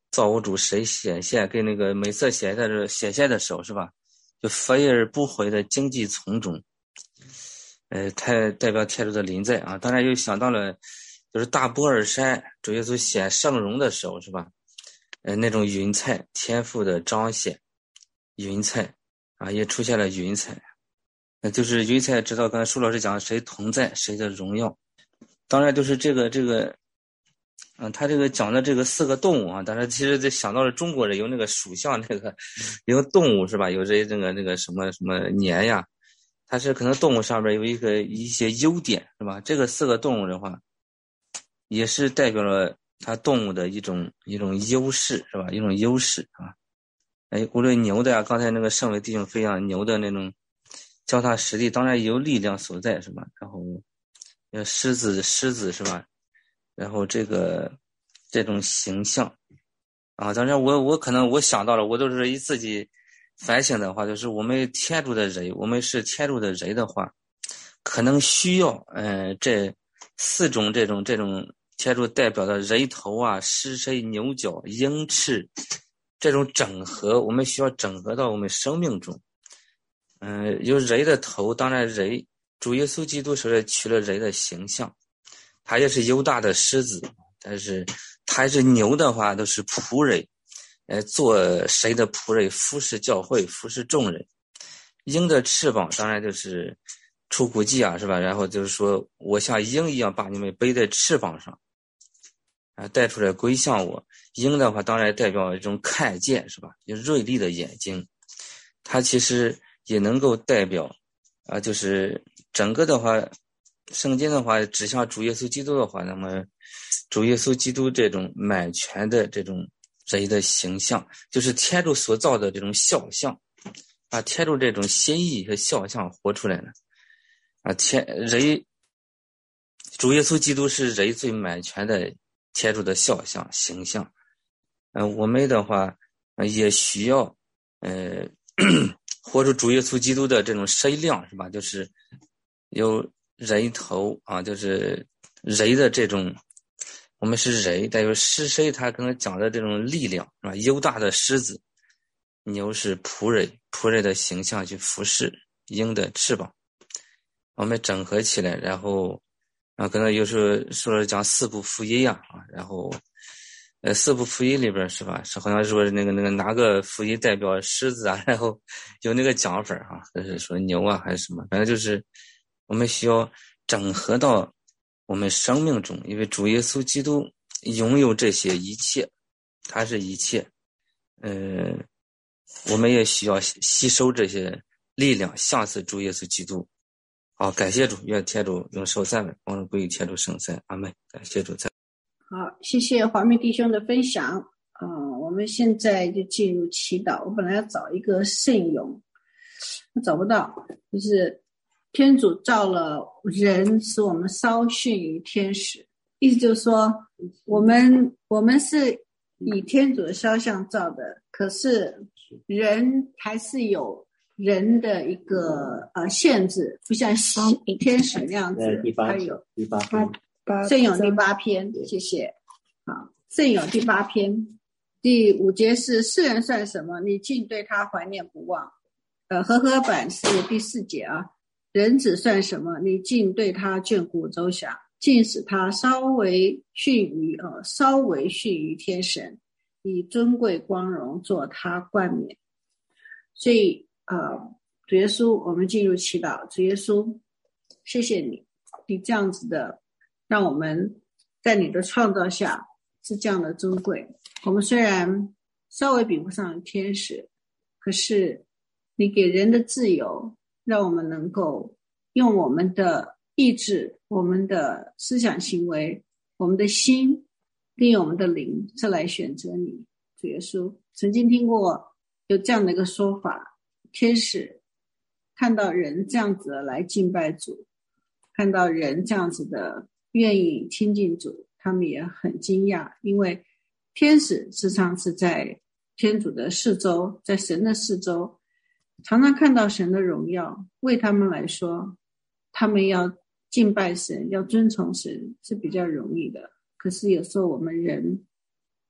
造物主谁显现，跟那个每次显现的显现的时候是吧，就飞而不回的荆棘丛中，呃，太代表天主的临在啊。当然又想到了，就是大波尔山主耶稣显圣容的时候是吧，呃，那种云彩天赋的彰显，云彩啊也出现了云彩，那就是云彩知道刚才舒老师讲谁同在谁的荣耀。当然就是这个这个嗯，他这个讲的这个四个动物啊，当然其实就想到了中国人有那个属相，那个有动物是吧？有这这个那个什么什么年呀，它是可能动物上面有一个一些优点是吧？这个四个动物的话，也是代表了它动物的一种一种优势是吧？一种优势啊。哎，无论牛的呀，刚才那个圣伟弟兄分享牛的那种脚踏实地，当然有力量所在是吧？然后呃狮子狮子是吧？然后这个这种形象啊，当然我我可能我想到了，我都是以自己反省的话，就是我们天主的人，我们是天主的人的话，可能需要嗯、呃、这四种这种这种天主代表的人头啊、狮身、牛角、鹰翅这种整合，我们需要整合到我们生命中。嗯、呃，有人的头，当然人主耶稣基督是取了人的形象。他也是犹大的狮子，但是他是牛的话都是仆人，呃，做谁的仆人，服侍教会，服侍众人。鹰的翅膀当然就是出谷记啊，是吧？然后就是说我像鹰一样把你们背在翅膀上，啊，带出来归向我。鹰的话当然代表一种看见，是吧？有锐利的眼睛，它其实也能够代表啊，就是整个的话。圣经的话指向主耶稣基督的话，那么主耶稣基督这种满全的这种人的形象，就是天主所造的这种肖像，把天主这种心意和肖像活出来了啊！天人主耶稣基督是人最满全的天主的肖像形象，嗯、呃，我们的话、呃、也需要呃活出主耶稣基督的这种身量，是吧？就是有人头啊，就是人的这种，我们是人，但有狮身，他可能讲的这种力量是吧？犹大的狮子，牛是仆人，仆人的形象去服侍，鹰的翅膀，我们整合起来，然后啊，可能有时候说讲四部福音呀啊，然后呃四部福音里边是吧？是好像说那个那个哪个福音代表狮子啊，然后有那个讲法啊，就是说牛啊还是什么，反正就是。我们需要整合到我们生命中，因为主耶稣基督拥有这些一切，他是一切，呃，我们也需要吸收这些力量，像似主耶稣基督。好，感谢主，愿天主用手赞美，光荣归于天主圣三，阿们。感谢主赞。 好，谢谢华明弟兄的分享。嗯、呃，我们现在就进入祈祷。我本来要找一个圣咏，我找不到，就是。天主造了人，使我们稍逊于天使，意思就是说，我们我们是以天主的肖像造的，可是人还是有人的一个呃限制，不像天使那样子。还有第八篇， 圣咏第八篇，谢谢。好，圣咏第八篇第五节是世人算什么？你竟对他怀念不忘。呃，和合版是第四节啊。人子算什么？你竟对他眷顾周详，竟使他稍微逊于呃稍微逊于天神，以尊贵光荣做他冠冕。所以呃，主耶稣，我们进入祈祷。主耶稣，谢谢你，你这样子的，让我们在你的创造下是这样的尊贵。我们虽然稍微比不上天使，可是你给人的自由。让我们能够用我们的意志、我们的思想行为、我们的心跟我们的灵是来选择你。主耶稣，曾经听过有这样的一个说法，天使看到人这样子的来敬拜主，看到人这样子的愿意亲近主，他们也很惊讶，因为天使时常是在天主的四周，在神的四周，常常看到神的荣耀，为他们来说，他们要敬拜神，要遵从神是比较容易的。可是有时候我们人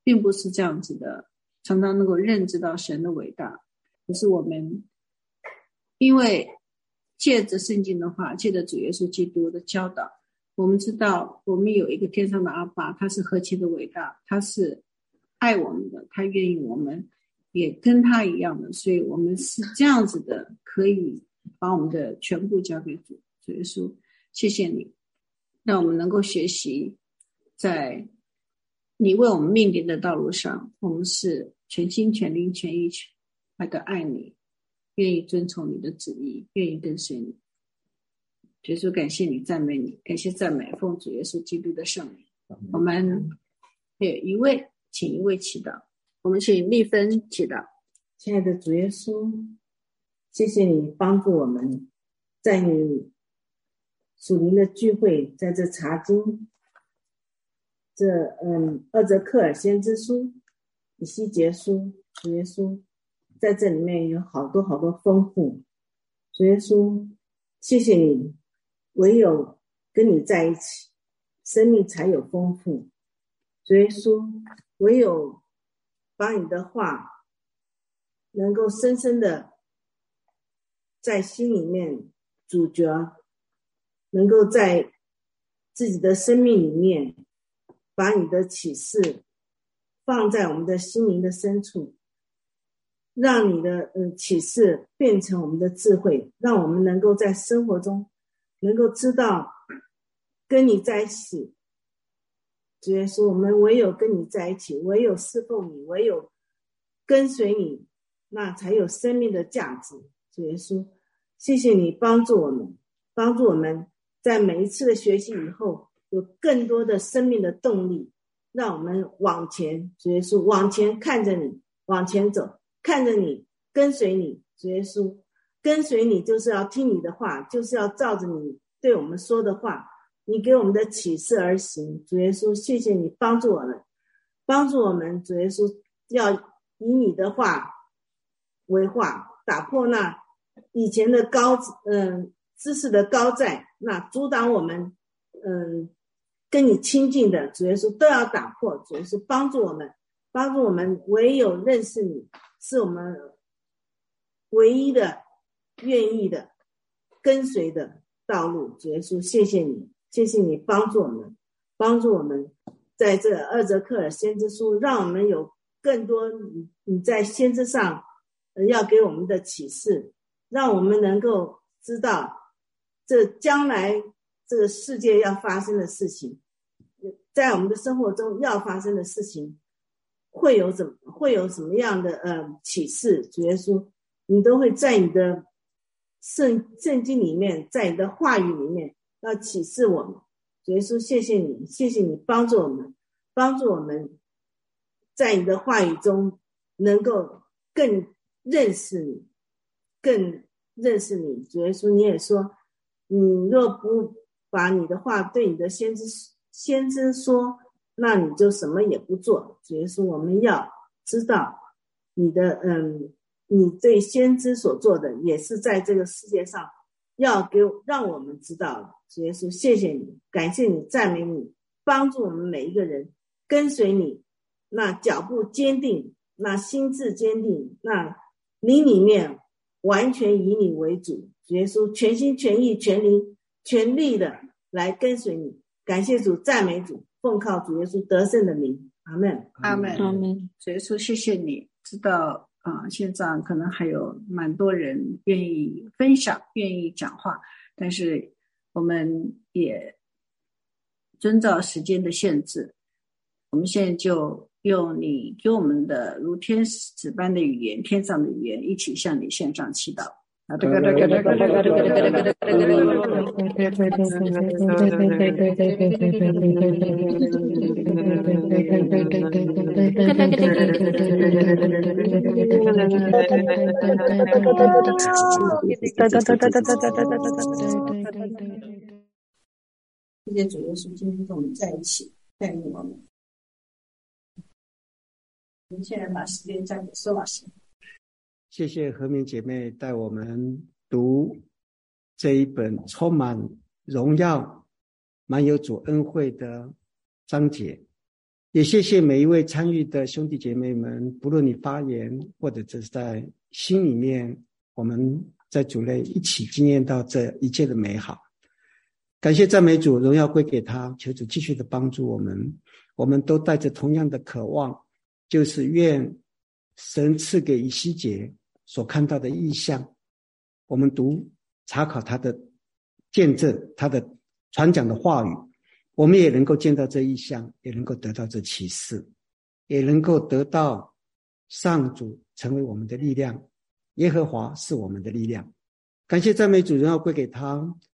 并不是这样子的，常常能够认知到神的伟大。可是我们因为借着圣经的话，借着主耶稣基督的教导，我们知道我们有一个天上的阿爸，他是何其的伟大，他是爱我们的，他愿意我们也跟他一样的，所以我们是这样子的，可以把我们的全部交给主主耶稣。谢谢你，让我们能够学习在你为我们命定的道路上，我们是全心全灵全意全爱的爱你，愿意遵从你的旨意，愿意跟随你。主耶稣，感谢你，赞美你，感谢赞美，奉主耶稣基督的圣名。我们有一位，请一位祈祷。我们请蜜芬祈祷。 亲爱的主耶稣，谢谢你帮助我们，在你属灵的聚会，在这查经，这嗯二则克尔先知书、以西结书，主耶稣，在这里面有好多好多丰富。主耶稣，谢谢你，唯有跟你在一起，生命才有丰富。主耶稣，唯有把你的话能够深深的在心里面主角，能够在自己的生命里面把你的启示放在我们的心灵的深处，让你的呃启示变成我们的智慧，让我们能够在生活中能够知道跟你在一起。主耶稣，我们唯有跟你在一起，唯有侍奉你，唯有跟随你，那才有生命的价值。主耶稣，谢谢你帮助我们，帮助我们在每一次的学习以后有更多的生命的动力，让我们往前。主耶稣，往前看着你，往前走，看着你，跟随你。主耶稣，跟随你就是要听你的话，就是要照着你对我们说的话，你给我们的启示而行。主耶稣，谢谢你帮助我们，帮助我们。主耶稣，要以你的话为话，打破那以前的高嗯知识的高寨，那阻挡我们嗯跟你亲近的，主耶稣都要打破。主耶稣，帮助我们，帮助我们，唯有认识你是我们唯一的愿意的跟随的道路。主耶稣，谢谢你，谢谢你帮助我们，帮助我们在这二则克尔先知书，让我们有更多你你在先知上要给我们的启示，让我们能够知道这将来这个世界要发生的事情，在我们的生活中要发生的事情会有怎么会有什么样的呃启示。主耶稣，你都会在你的圣圣经里面，在你的话语里面要启示我们。主耶稣，谢谢你，谢谢你帮助我们，帮助我们在你的话语中能够更认识你，更认识你。主耶稣，你也说，你若不把你的话对你的先知先知说，那你就什么也不做。主耶稣，我们要知道你的嗯，你对先知所做的也是在这个世界上要给让我们知道的。主耶稣，谢谢你，感谢你，赞美你，帮助我们每一个人跟随你，那脚步坚定，那心智坚定，那灵里面完全以你为主。主耶稣，全心全意全灵全力的来跟随你。感谢主，赞美主，奉靠主耶稣得胜的名，阿们， 阿们， 阿们。 主耶稣，谢谢你，知道啊、呃，现在可能还有蛮多人愿意分享，愿意讲话，但是我们也遵照时间的限制，我们现在就用你给我们的如天使般的语言，天上的语言，一起向你献上祈祷。谢谢主耶稣今天跟我们在一起，带领我们。我们现在把时间交给苏老师。 谢谢和明姐妹带我们读这一本充满荣耀、满有主恩惠的章节。 也谢谢每一位参与的兄弟姐妹们，不论你发言或者只是在心里面，我们在主内一起经验到这一切的美好。感谢赞美主，荣耀归给他，求主继续的帮助我们。我们都带着同样的渴望，就是愿神赐给以西结所看到的异象，我们读查考他的见证，他的传讲的话语，我们也能够见到这异象，也能够得到这启示，也能够得到上主成为我们的力量，耶和华是我们的力量。感谢赞美主，荣耀归给他。